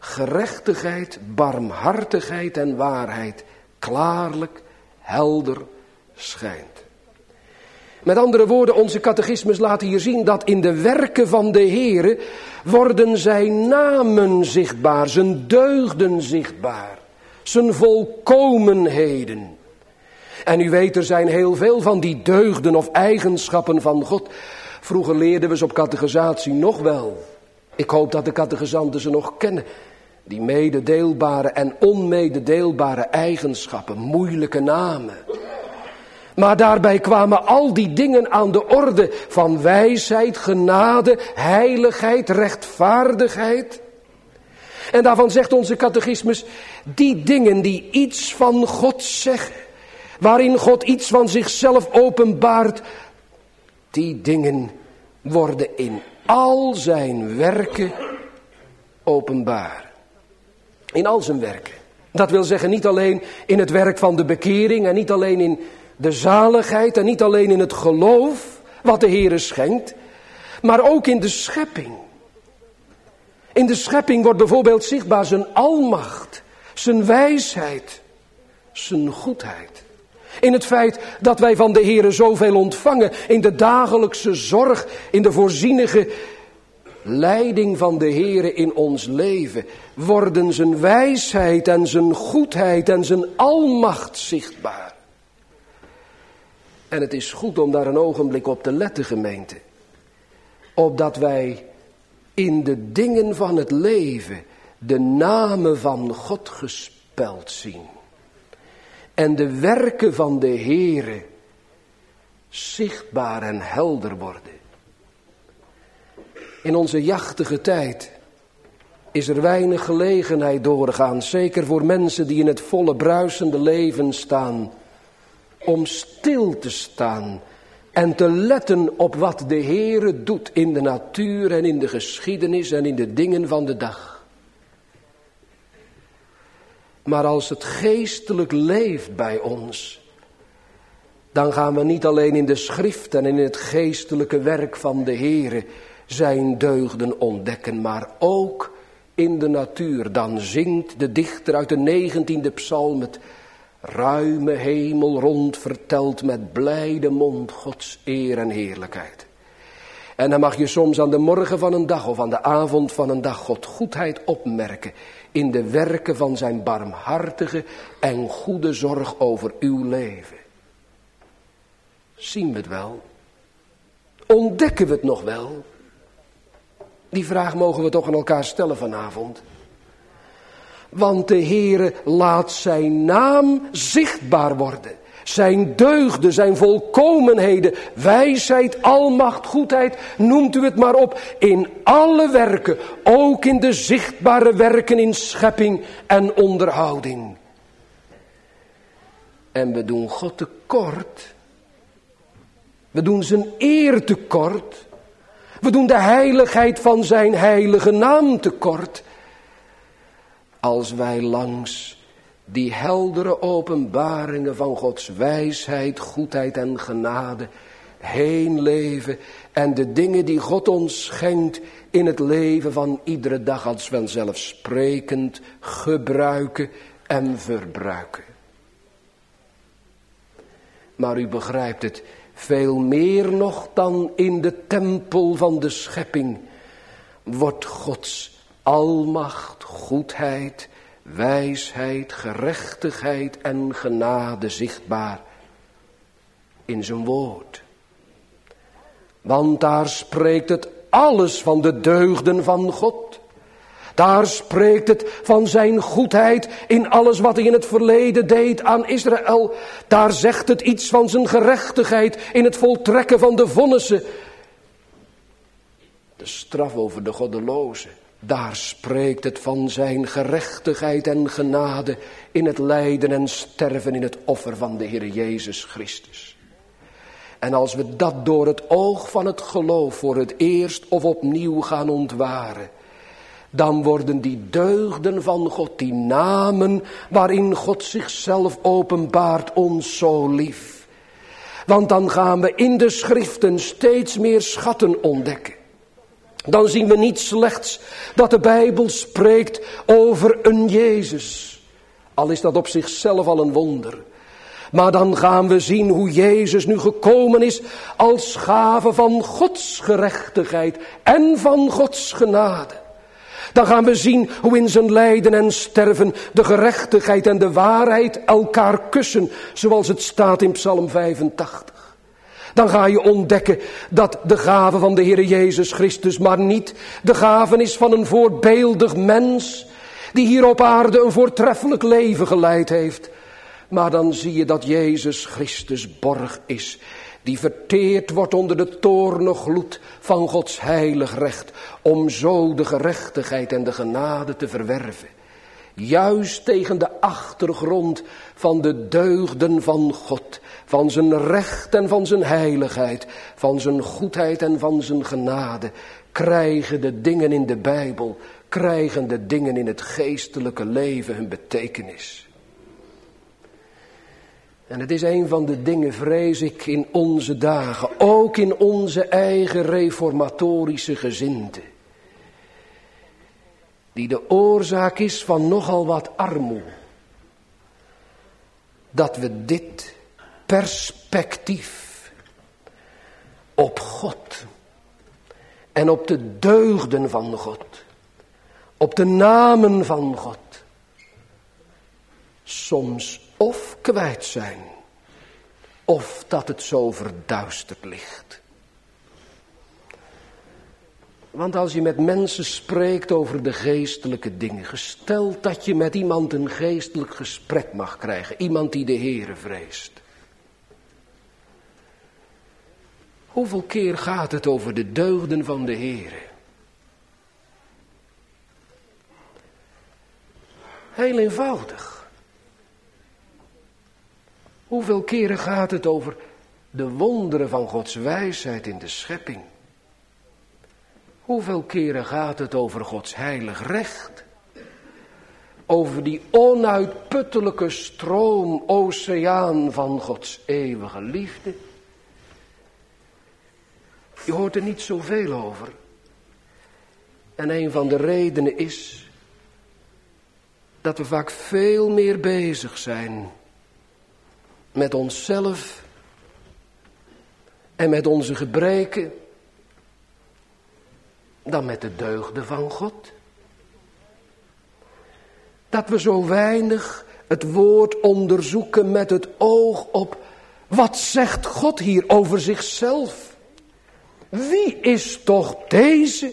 gerechtigheid, barmhartigheid en waarheid klaarlijk, helder schijnt. Met andere woorden, onze catechismus laat hier zien dat in de werken van de Heere worden zijn namen zichtbaar, zijn deugden zichtbaar, zijn volkomenheden. En u weet, er zijn heel veel van die deugden of eigenschappen van God. Vroeger leerden we ze op catechisatie nog wel. Ik hoop dat de catechizanten ze nog kennen. Die mededeelbare en onmededeelbare eigenschappen, moeilijke namen. Maar daarbij kwamen al die dingen aan de orde van wijsheid, genade, heiligheid, rechtvaardigheid. En daarvan zegt onze catechismus, die dingen die iets van God zeggen, waarin God iets van zichzelf openbaart, die dingen worden in al zijn werken openbaar. In al zijn werken. Dat wil zeggen niet alleen in het werk van de bekering en niet alleen in de zaligheid en niet alleen in het geloof wat de Heere schenkt, maar ook in de schepping. In de schepping wordt bijvoorbeeld zichtbaar zijn almacht, zijn wijsheid, zijn goedheid. In het feit dat wij van de Heere zoveel ontvangen, in de dagelijkse zorg, in de voorzienige leiding van de Heere in ons leven, worden zijn wijsheid en zijn goedheid en zijn almacht zichtbaar. En het is goed om daar een ogenblik op te letten, gemeente. Opdat wij in de dingen van het leven de namen van God gespeld zien. En de werken van de Heere zichtbaar en helder worden. In onze jachtige tijd is er weinig gelegenheid doorgaans, zeker voor mensen die in het volle bruisende leven staan, om stil te staan en te letten op wat de Heere doet in de natuur en in de geschiedenis en in de dingen van de dag. Maar als het geestelijk leeft bij ons, dan gaan we niet alleen in de schrift en in het geestelijke werk van de Heere zijn deugden ontdekken, maar ook in de natuur. Dan zingt de dichter uit de 19e psalm het ruime hemel rond vertelt met blijde mond Gods eer en heerlijkheid. En dan mag je soms aan de morgen van een dag of aan de avond van een dag God goedheid opmerken in de werken van zijn barmhartige en goede zorg over uw leven. Zien we het wel? Ontdekken we het nog wel? Die vraag mogen we toch aan elkaar stellen vanavond. Want de Heere laat zijn naam zichtbaar worden. Zijn deugden, zijn volkomenheden, wijsheid, almacht, goedheid, noemt u het maar op. In alle werken, ook in de zichtbare werken in schepping en onderhouding. En we doen God tekort. We doen zijn eer tekort. We doen de heiligheid van zijn heilige naam tekort. Als wij langs die heldere openbaringen van Gods wijsheid, goedheid en genade heen leven en de dingen die God ons schenkt in het leven van iedere dag als vanzelfsprekend gebruiken en verbruiken. Maar u begrijpt het, veel meer nog dan in de tempel van de schepping wordt Gods almacht, goedheid, wijsheid, gerechtigheid en genade zichtbaar in zijn woord. Want daar spreekt het alles van de deugden van God. Daar spreekt het van zijn goedheid in alles wat hij in het verleden deed aan Israël. Daar zegt het iets van zijn gerechtigheid in het voltrekken van de vonnissen. De straf over de goddelozen. Daar spreekt het van zijn gerechtigheid en genade in het lijden en sterven in het offer van de Heer Jezus Christus. En als we dat door het oog van het geloof voor het eerst of opnieuw gaan ontwaren, dan worden die deugden van God, die namen waarin God zichzelf openbaart, ons zo lief. Want dan gaan we in de schriften steeds meer schatten ontdekken. dan zien we niet slechts dat de Bijbel spreekt over een Jezus. Al is dat op zichzelf al een wonder. Maar dan gaan we zien hoe Jezus nu gekomen is als gave van Gods gerechtigheid en van Gods genade. Dan gaan we zien hoe in zijn lijden en sterven de gerechtigheid en de waarheid elkaar kussen, zoals het staat in Psalm 85. Dan ga je ontdekken dat de gave van de Heer Jezus Christus maar niet de gave is van een voorbeeldig mens die hier op aarde een voortreffelijk leven geleid heeft. Maar dan zie je dat Jezus Christus borg is, die verteerd wordt onder de toornige gloed van Gods heilig recht, om zo de gerechtigheid en de genade te verwerven. Juist tegen de achtergrond van de deugden van God, van zijn recht en van zijn heiligheid, van zijn goedheid en van zijn genade, krijgen de dingen in de Bijbel, krijgen de dingen in het geestelijke leven hun betekenis. En het is een van de dingen, vrees ik, in onze dagen, ook in onze eigen reformatorische gezindte, die de oorzaak is van nogal wat armoede. Dat we dit perspectief op God en op de deugden van God, op de namen van God, soms of kwijt zijn, of dat het zo verduisterd ligt. Want als je met mensen spreekt over de geestelijke dingen, gesteld dat je met iemand een geestelijk gesprek mag krijgen, iemand die de Heere vreest. Hoeveel keer gaat het over de deugden van de Heere? Heel eenvoudig. Hoeveel keren gaat het over de wonderen van Gods wijsheid in de schepping? Hoeveel keren gaat het over Gods heilig recht? Over die onuitputtelijke stroom, oceaan van Gods eeuwige liefde? Je hoort er niet zoveel over. En een van de redenen is dat we vaak veel meer bezig zijn met onszelf en met onze gebreken dan met de deugden van God. Dat we zo weinig het woord onderzoeken met het oog op wat zegt God hier over zichzelf. Wie is toch deze?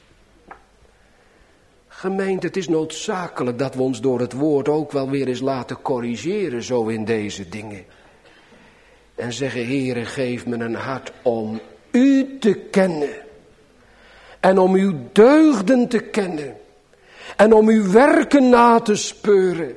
Gemeente, het is noodzakelijk dat we ons door het woord ook wel weer eens laten corrigeren zo in deze dingen. En zeggen, Heere, geef me een hart om u te kennen. En om uw deugden te kennen. En om uw werken na te speuren.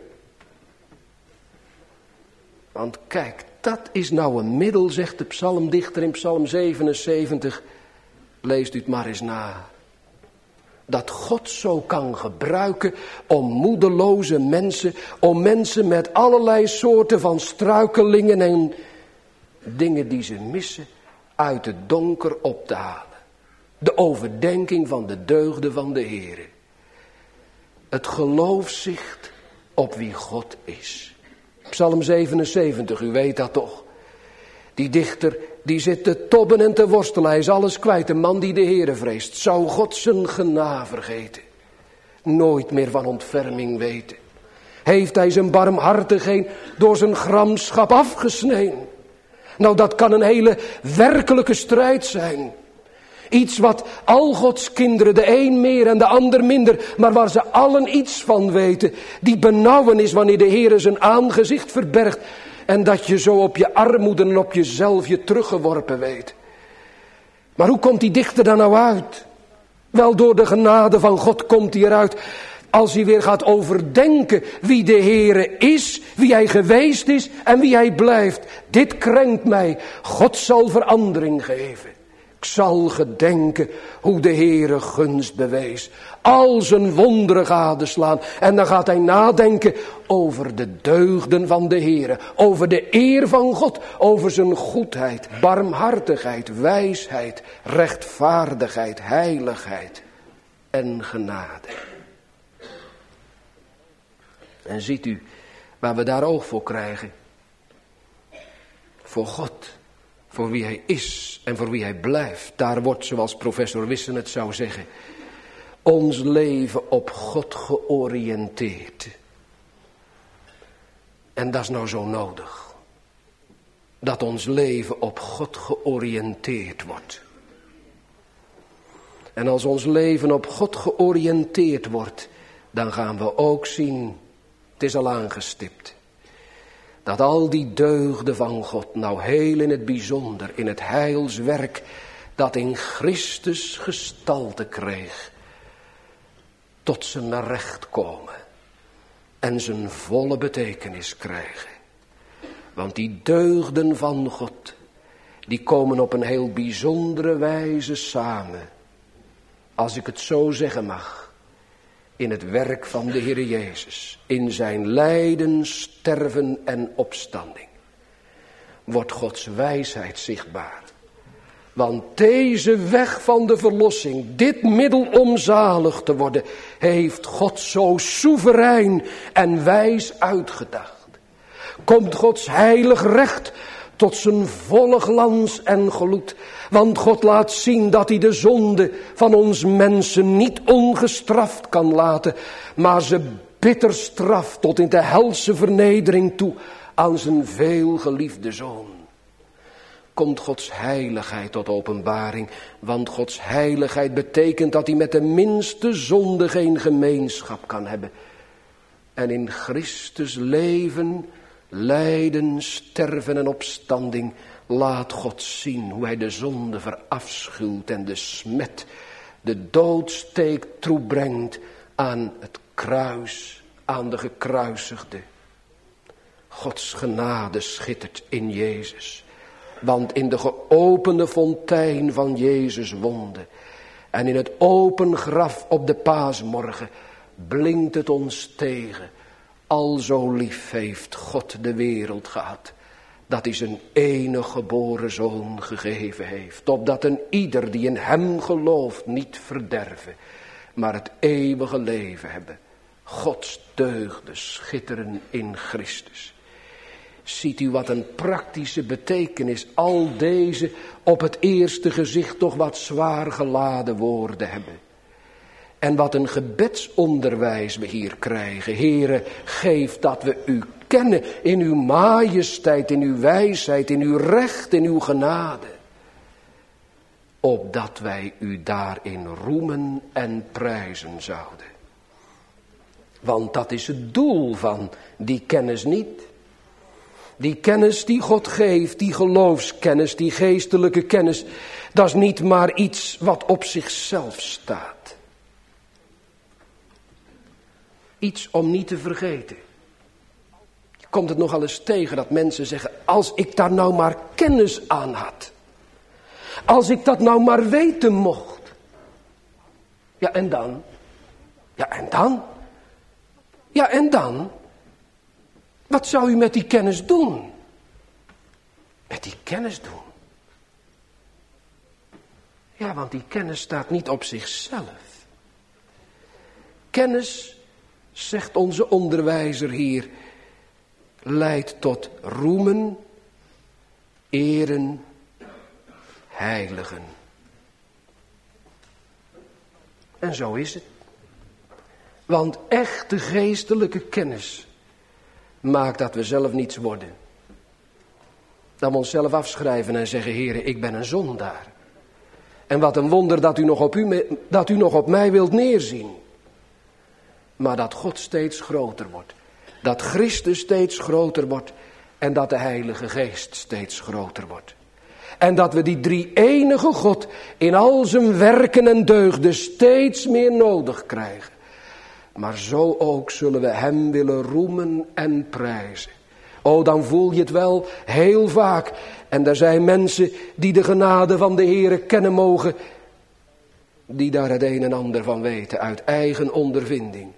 Want kijk, dat is nou een middel, zegt de psalmdichter in Psalm 77. Leest u het maar eens na. Dat God zo kan gebruiken om moedeloze mensen, om mensen met allerlei soorten van struikelingen en dingen die ze missen, uit het donker op te halen. De overdenking van de deugden van de Heere. Het geloofszicht op wie God is. Psalm 77, u weet dat toch. Die dichter, die zit te tobben en te worstelen. Hij is alles kwijt. Een man die de Heere vreest. Zou God zijn genade vergeten. Nooit meer van ontferming weten. Heeft hij zijn barmhartigheid door zijn gramschap afgesneden. Nou, dat kan een hele werkelijke strijd zijn. Iets wat al Gods kinderen, de een meer en de ander minder, maar waar ze allen iets van weten. Die benauwen is wanneer de Heere zijn aangezicht verbergt. En dat je zo op je armoede en op jezelf je teruggeworpen weet. Maar hoe komt die dichter daar nou uit? Wel, door de genade van God komt hij eruit. Als hij weer gaat overdenken wie de Heere is, wie hij geweest is en wie hij blijft. Dit krenkt mij. God zal verandering geven. Ik zal gedenken hoe de Heere gunst bewees. Al zijn wonderen gadeslaan. En dan gaat hij nadenken over de deugden van de Heere. Over de eer van God. Over zijn goedheid, barmhartigheid, wijsheid, rechtvaardigheid, heiligheid en genade. En ziet u waar we daar oog voor krijgen? Voor God. Voor wie hij is en voor wie hij blijft. Daar wordt, zoals professor Wissen het zou zeggen, ons leven op God georiënteerd. En dat is nou zo nodig. Dat ons leven op God georiënteerd wordt. En als ons leven op God georiënteerd wordt, dan gaan we ook zien, het is al aangestipt, dat al die deugden van God nou heel in het bijzonder, in het heilswerk dat in Christus gestalte kreeg, tot zijn recht komen en zijn volle betekenis krijgen. Want die deugden van God, die komen op een heel bijzondere wijze samen, als ik het zo zeggen mag, in het werk van de Heer Jezus, in zijn lijden, sterven en opstanding, wordt Gods wijsheid zichtbaar. Want deze weg van de verlossing, dit middel om zalig te worden, heeft God zo soeverein en wijs uitgedacht. Komt Gods heilig recht tot zijn volle glans en gloed. Want God laat zien dat hij de zonde van ons mensen niet ongestraft kan laten, maar ze bitter straft tot in de helse vernedering toe aan zijn veelgeliefde Zoon. Komt Gods heiligheid tot openbaring, want Gods heiligheid betekent dat hij met de minste zonde geen gemeenschap kan hebben. En in Christus leven, lijden, sterven en opstanding laat God zien hoe hij de zonde verafschuwt en de smet, de doodsteek toebrengt aan het kruis, aan de gekruisigde. Gods genade schittert in Jezus. Want in de geopende fontein van Jezus wonde en in het open graf op de paasmorgen blinkt het ons tegen. Al zo lief heeft God de wereld gehad, dat hij zijn enige geboren Zoon gegeven heeft, opdat een ieder die in hem gelooft niet verderven, maar het eeuwige leven hebben. Gods deugden schitteren in Christus. Ziet u wat een praktische betekenis al deze op het eerste gezicht toch wat zwaar geladen woorden hebben. En wat een gebedsonderwijs we hier krijgen. Heere, geef dat we u kennen in uw majesteit, in uw wijsheid, in uw recht, in uw genade. Opdat wij u daarin roemen en prijzen zouden. Want dat is het doel van die kennis niet. Die kennis die God geeft, die geloofskennis, die geestelijke kennis, dat is niet maar iets wat op zichzelf staat. Iets om niet te vergeten. Je komt het nogal eens tegen dat mensen zeggen, als ik daar nou maar kennis aan had. Als ik dat nou maar weten mocht. Ja, en dan? Ja, en dan? Ja, en dan? Wat zou u met die kennis doen? Met die kennis doen? Ja, want die kennis staat niet op zichzelf. Kennis, zegt onze onderwijzer hier, leidt tot roemen, eren, heiligen. En zo is het. Want echte geestelijke kennis maakt dat we zelf niets worden. Dat we onszelf afschrijven en zeggen, Heere, ik ben een zondaar. En wat een wonder dat u nog op mij wilt neerzien. Maar dat God steeds groter wordt. Dat Christus steeds groter wordt. En dat de Heilige Geest steeds groter wordt. En dat we die drie-enige God in al zijn werken en deugden steeds meer nodig krijgen. Maar zo ook zullen we hem willen roemen en prijzen. Oh, dan voel je het wel heel vaak. En er zijn mensen die de genade van de Heere kennen mogen, die daar het een en ander van weten uit eigen ondervinding.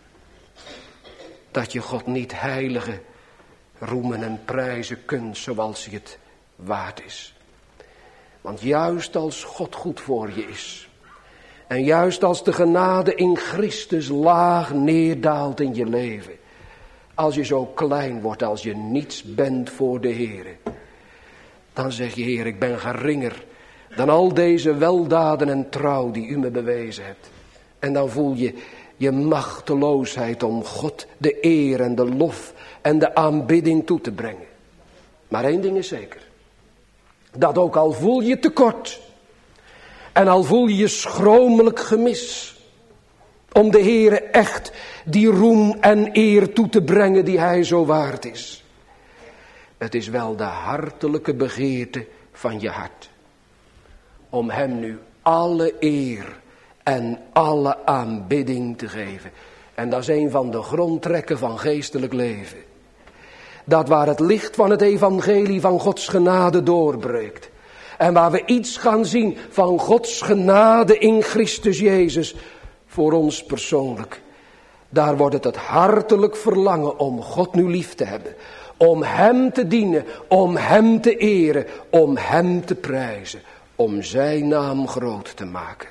Dat je God niet heiligen, roemen en prijzen kunt zoals hij het waard is. Want juist als God goed voor je is, en juist als de genade in Christus laag neerdaalt in je leven, als je zo klein wordt, als je niets bent voor de Heere, dan zeg je: Heer, ik ben geringer dan al deze weldaden en trouw die u me bewezen hebt. En dan voel je je machteloosheid om God de eer en de lof en de aanbidding toe te brengen. Maar één ding is zeker: dat ook al voel je tekort en al voel je je schromelijk gemis om de Heere echt die roem en eer toe te brengen die hij zo waard is. Het is wel de hartelijke begeerte van je hart om hem nu alle eer en alle aanbidding te geven. En dat is een van de grondtrekken van geestelijk leven. Dat waar het licht van het evangelie van Gods genade doorbreekt. En waar we iets gaan zien van Gods genade in Christus Jezus voor ons persoonlijk. Daar wordt het hartelijk verlangen om God nu lief te hebben. Om hem te dienen, om hem te eren, om hem te prijzen. Om zijn naam groot te maken.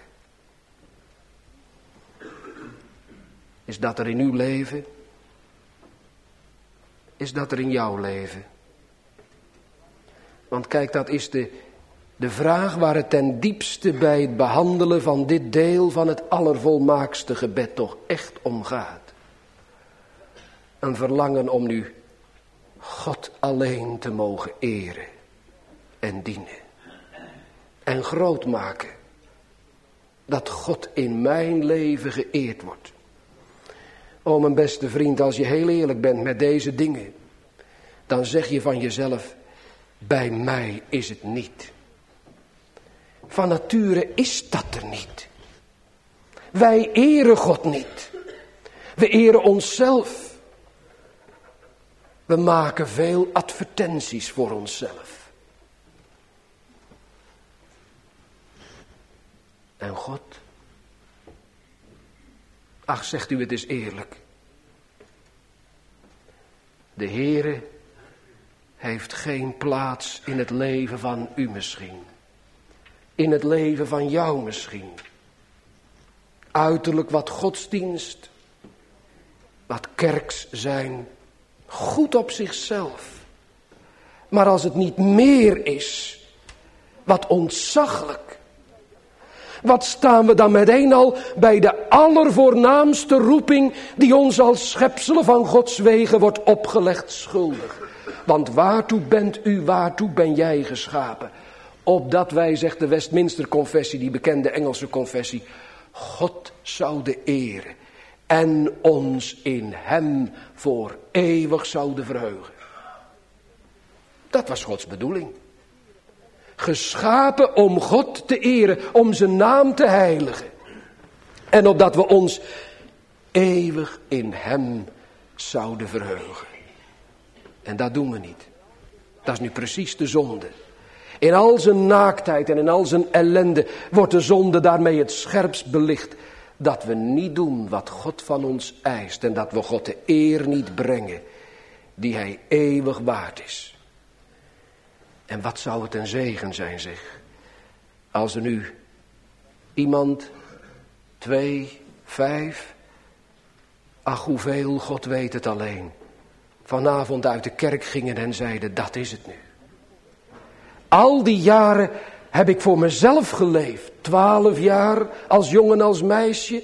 Is dat er in uw leven? Is dat er in jouw leven? Want kijk, dat is de vraag waar het ten diepste bij het behandelen van dit deel van het allervolmaakste gebed toch echt om gaat. Een verlangen om nu God alleen te mogen eren en dienen. En groot maken. Dat God in mijn leven geëerd wordt. O mijn beste vriend, als je heel eerlijk bent met deze dingen, dan zeg je van jezelf: bij mij is het niet. Van nature is dat er niet. Wij eren God niet. We eren onszelf. We maken veel advertenties voor onszelf. En God? Ach, zegt u het eens eerlijk. De Heere heeft geen plaats in het leven van u misschien. In het leven van jou misschien. Uiterlijk wat godsdienst, wat kerks zijn, goed op zichzelf. Maar als het niet meer is, wat ontzaglijk. Wat staan we dan meteen al bij de allervoornaamste roeping die ons als schepselen van Gods wegen wordt opgelegd schuldig. Want waartoe bent u, waartoe ben jij geschapen? Opdat wij, zegt de Westminster Confessie, die bekende Engelse confessie, God zouden eren en ons in hem voor eeuwig zouden verheugen. Dat was Gods bedoeling. Geschapen om God te eren, om zijn naam te heiligen. En opdat we ons eeuwig in hem zouden verheugen. En dat doen we niet. Dat is nu precies de zonde. In al zijn naaktheid en in al zijn ellende wordt de zonde daarmee het scherpst belicht. Dat we niet doen wat God van ons eist. En dat we God de eer niet brengen die hij eeuwig waard is. En wat zou het een zegen zijn, zeg. Als er nu iemand, 2, 5, ach hoeveel, God weet het alleen, vanavond uit de kerk gingen en zeiden: dat is het nu. Al die jaren heb ik voor mezelf geleefd. 12 jaar als jongen, als meisje.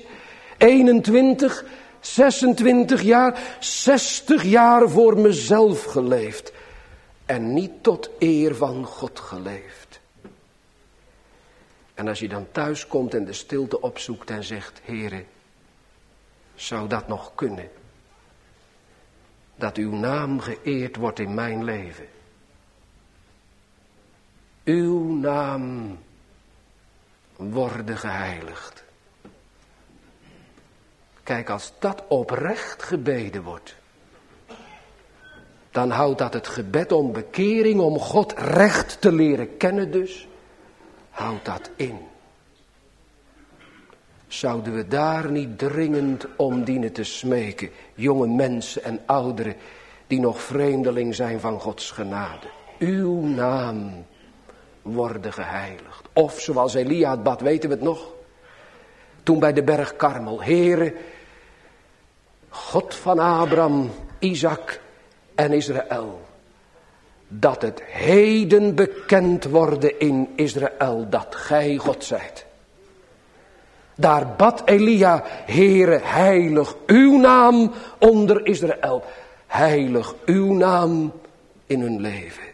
21, 26 jaar, 60 jaar voor mezelf geleefd. En niet tot eer van God geleefd. En als je dan thuis komt en de stilte opzoekt en zegt: Heere, zou dat nog kunnen? Dat uw naam geëerd wordt in mijn leven. Uw naam worden geheiligd. Kijk, als dat oprecht gebeden wordt, dan houdt dat het gebed om bekering, om God recht te leren kennen dus, houdt dat in. Zouden we daar niet dringend om dienen te smeken, jonge mensen en ouderen die nog vreemdeling zijn van Gods genade. Uw naam worden geheiligd. Of zoals Elia het bad, weten we het nog? Toen bij de berg Karmel, Heere, God van Abraham, Isaac en Israël, dat het heden bekend worden in Israël dat gij God zijt. Daar bad Elia, Heere, heilig uw naam onder Israël. Heilig uw naam in hun leven.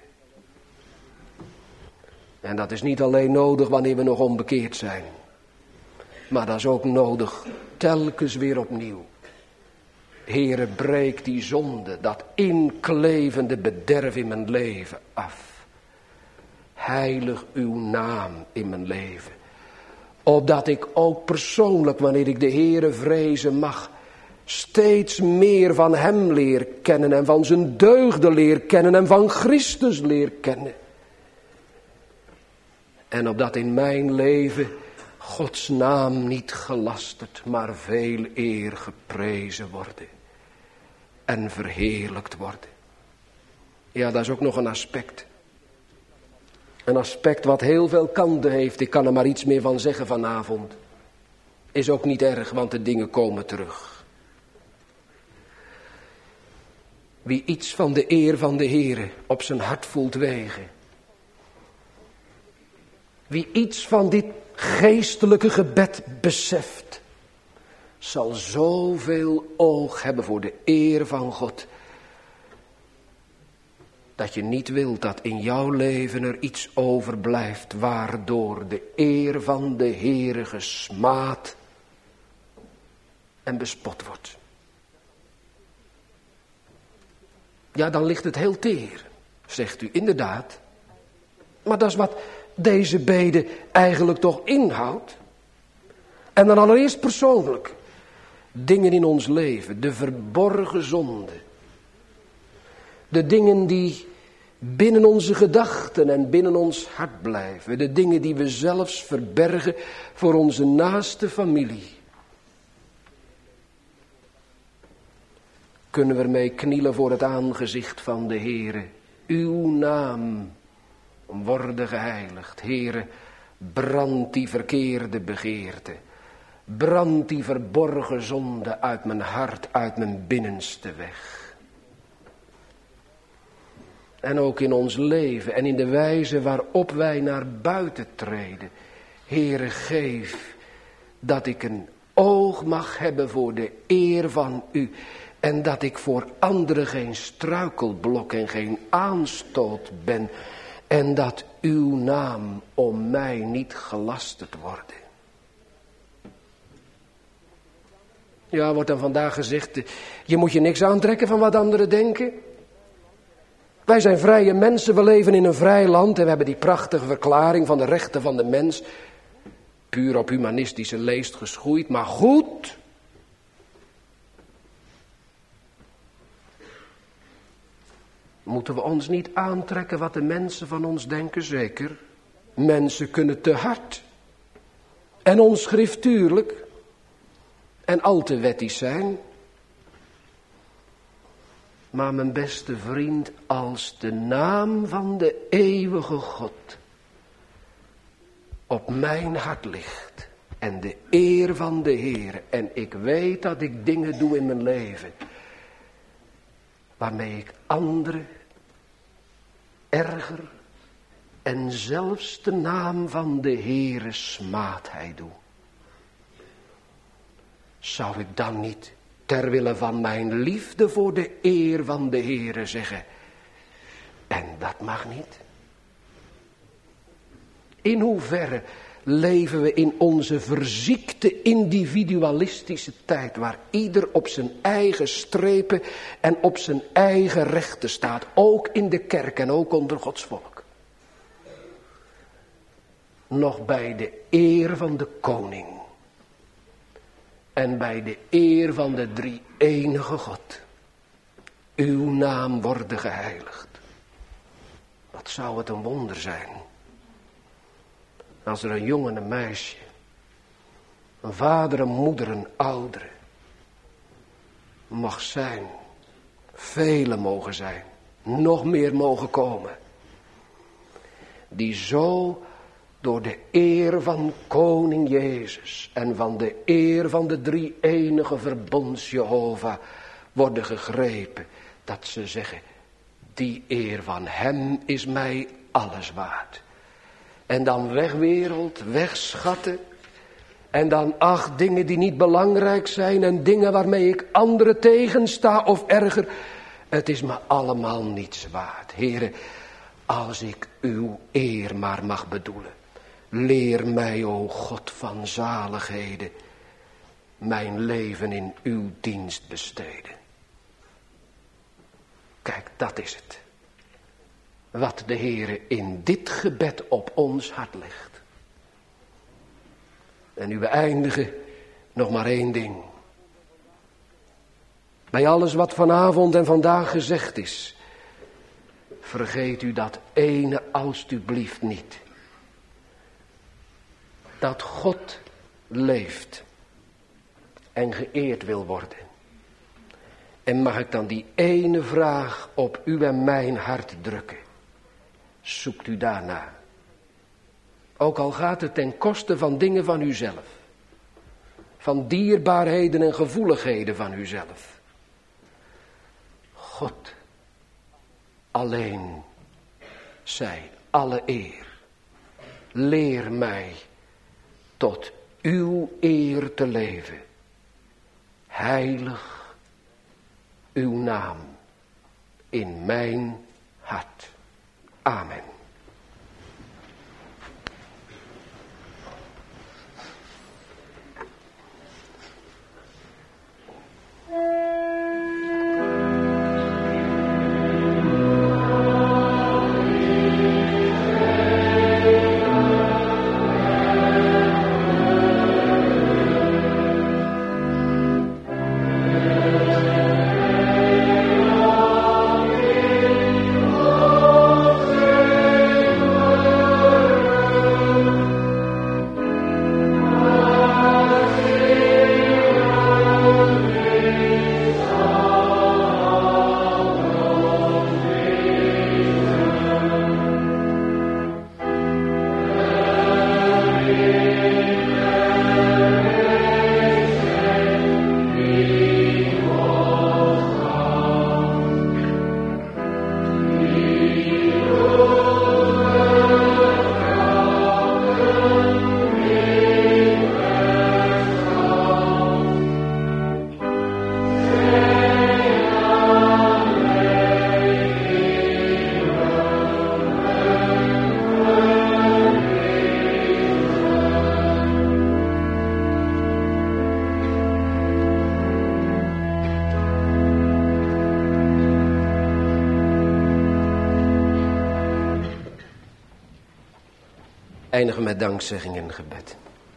En dat is niet alleen nodig wanneer we nog onbekeerd zijn. Maar dat is ook nodig telkens weer opnieuw. Heere, breek die zonde, dat inklevende bederf in mijn leven af. Heilig uw naam in mijn leven. Opdat ik ook persoonlijk, wanneer ik de Heere vrezen mag, steeds meer van hem leer kennen en van zijn deugden leer kennen en van Christus leer kennen. En opdat in mijn leven Gods naam niet gelasterd, maar veel eer geprezen worden en verheerlijkt worden. Ja, dat is ook nog een aspect. Een aspect wat heel veel kanten heeft. Ik kan er maar iets meer van zeggen vanavond. Is ook niet erg, want de dingen komen terug. Wie iets van de eer van de Heere op zijn hart voelt wegen. Wie iets van dit geestelijke gebed beseft, zal zoveel oog hebben voor de eer van God, dat je niet wilt dat in jouw leven er iets overblijft waardoor de eer van de Heere gesmaad en bespot wordt. Ja, dan ligt het heel teer, zegt u, inderdaad. Maar dat is wat deze bede eigenlijk toch inhoudt. En dan allereerst persoonlijk. Dingen in ons leven, de verborgen zonde. De dingen die binnen onze gedachten en binnen ons hart blijven. De dingen die we zelfs verbergen voor onze naaste familie. Kunnen we ermee knielen voor het aangezicht van de Heere. Uw naam worden geheiligd. Heere, brand die verkeerde begeerte. Brand die verborgen zonde uit mijn hart, uit mijn binnenste weg. En ook in ons leven en in de wijze waarop wij naar buiten treden. Heere, geef dat ik een oog mag hebben voor de eer van u. En dat ik voor anderen geen struikelblok en geen aanstoot ben. En dat uw naam om mij niet gelasterd wordt. Ja, wordt dan vandaag gezegd, je moet je niks aantrekken van wat anderen denken. Wij zijn vrije mensen, we leven in een vrij land en we hebben die prachtige verklaring van de rechten van de mens. Puur op humanistische leest geschoeid, maar goed. Moeten we ons niet aantrekken wat de mensen van ons denken? Zeker. Mensen kunnen te hard en onschriftuurlijk en al te wettisch zijn. Maar mijn beste vriend, als de naam van de eeuwige God op mijn hart ligt en de eer van de Heer en ik weet dat ik dingen doe in mijn leven waarmee ik anderen erger en zelfs de naam van de Heere smaadheid doe. Zou ik dan niet ter wille van mijn liefde voor de eer van de Heere zeggen, en dat mag niet? In hoeverre leven we in onze verziekte individualistische tijd, waar ieder op zijn eigen strepen en op zijn eigen rechten staat, ook in de kerk en ook onder Gods volk. Nog bij de eer van de koning en bij de eer van de drie-enige God. uw naam worden geheiligd. Wat zou het een wonder zijn. Als er een jongen en een meisje, een vader, een moeder, een oudere mag zijn. Velen mogen zijn. Nog meer mogen komen. Die zo door de eer van koning Jezus en van de eer van de drie-enige verbonds Jehovah worden gegrepen. Dat ze zeggen, die eer van hem is mij alles waard. En dan wegwereld, wegschatten. En dan dingen die niet belangrijk zijn en dingen waarmee ik anderen tegensta of erger. Het is me allemaal niets waard. Heere, als ik uw eer maar mag bedoelen. Leer mij, o God van zaligheden, mijn leven in uw dienst besteden. Kijk, dat is het. Wat de Heere in dit gebed op ons hart legt. En nu beëindigen nog maar één ding. Bij alles wat vanavond en vandaag gezegd is, vergeet u dat ene alstublieft niet. Dat God leeft en geëerd wil worden. En mag ik dan die ene vraag op u en mijn hart drukken. Zoekt u daarna. Ook al gaat het ten koste van dingen van uzelf. Van dierbaarheden en gevoeligheden van uzelf. God alleen zij alle eer. Leer mij tot uw eer te leven. Heilig uw naam in mijn hart. Amen. Eindigen met dankzegging en gebed.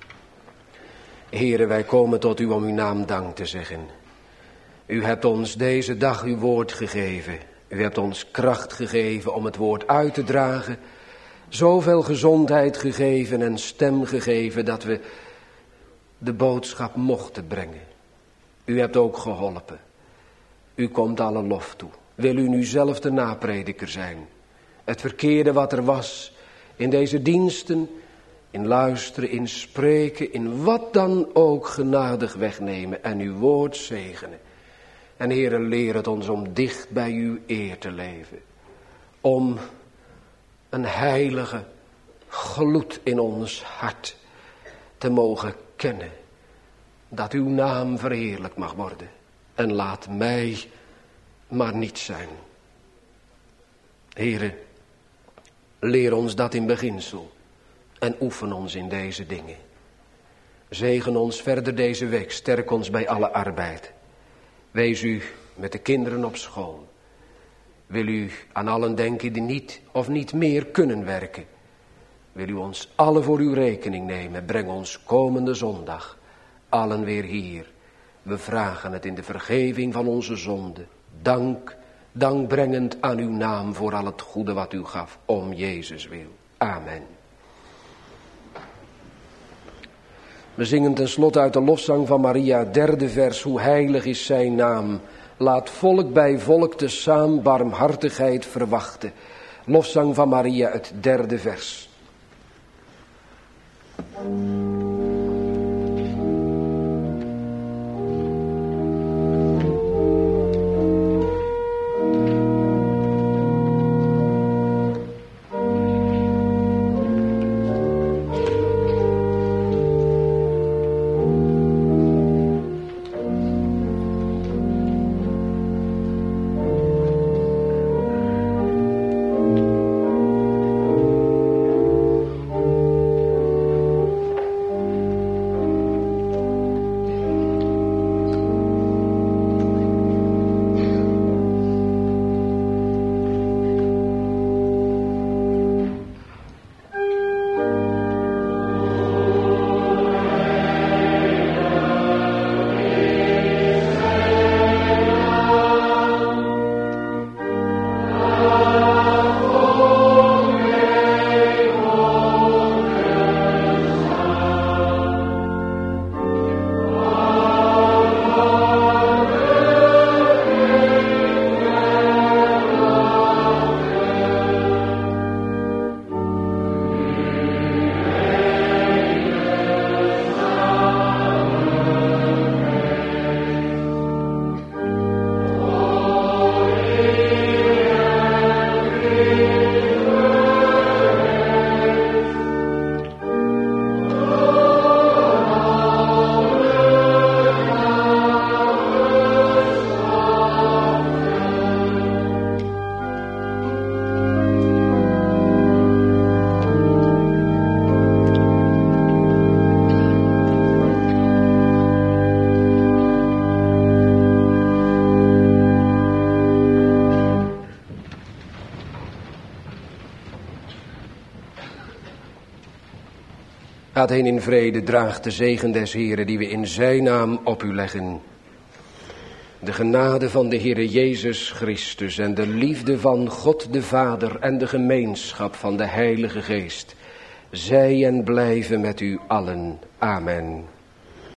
Heere, wij komen tot u om uw naam dank te zeggen. U hebt ons deze dag uw woord gegeven. U hebt ons kracht gegeven om het woord uit te dragen. Zoveel gezondheid gegeven en stem gegeven dat we de boodschap mochten brengen. U hebt ook geholpen. U komt alle lof toe. Wil u nu zelf de naprediker zijn? Het verkeerde wat er was in deze diensten, in luisteren, in spreken, in wat dan ook genadig wegnemen en uw woord zegenen. En Heere, leer het ons om dicht bij uw eer te leven. Om een heilige gloed in ons hart te mogen kennen. Dat uw naam verheerlijk mag worden. En laat mij maar niet zijn. Heere, leer ons dat in beginsel. En oefen ons in deze dingen. Zegen ons verder deze week. Sterk ons bij alle arbeid. Wees u met de kinderen op school. Wil u aan allen denken die niet of niet meer kunnen werken. Wil u ons allen voor uw rekening nemen. Breng ons komende zondag allen weer hier. We vragen het in de vergeving van onze zonden. Dank dankbrengend aan uw naam voor al het goede wat u gaf, om Jezus wil. Amen. We zingen tenslotte uit de lofzang van Maria, 3e vers, hoe heilig is zijn naam. Laat volk bij volk tezaam barmhartigheid verwachten. Lofzang van Maria, het 3e vers. Gaat heen in vrede, draagt de zegen des Heeren die we in zijn naam op u leggen. De genade van de Heere Jezus Christus en de liefde van God de Vader en de gemeenschap van de Heilige Geest, zij en blijven met u allen. Amen.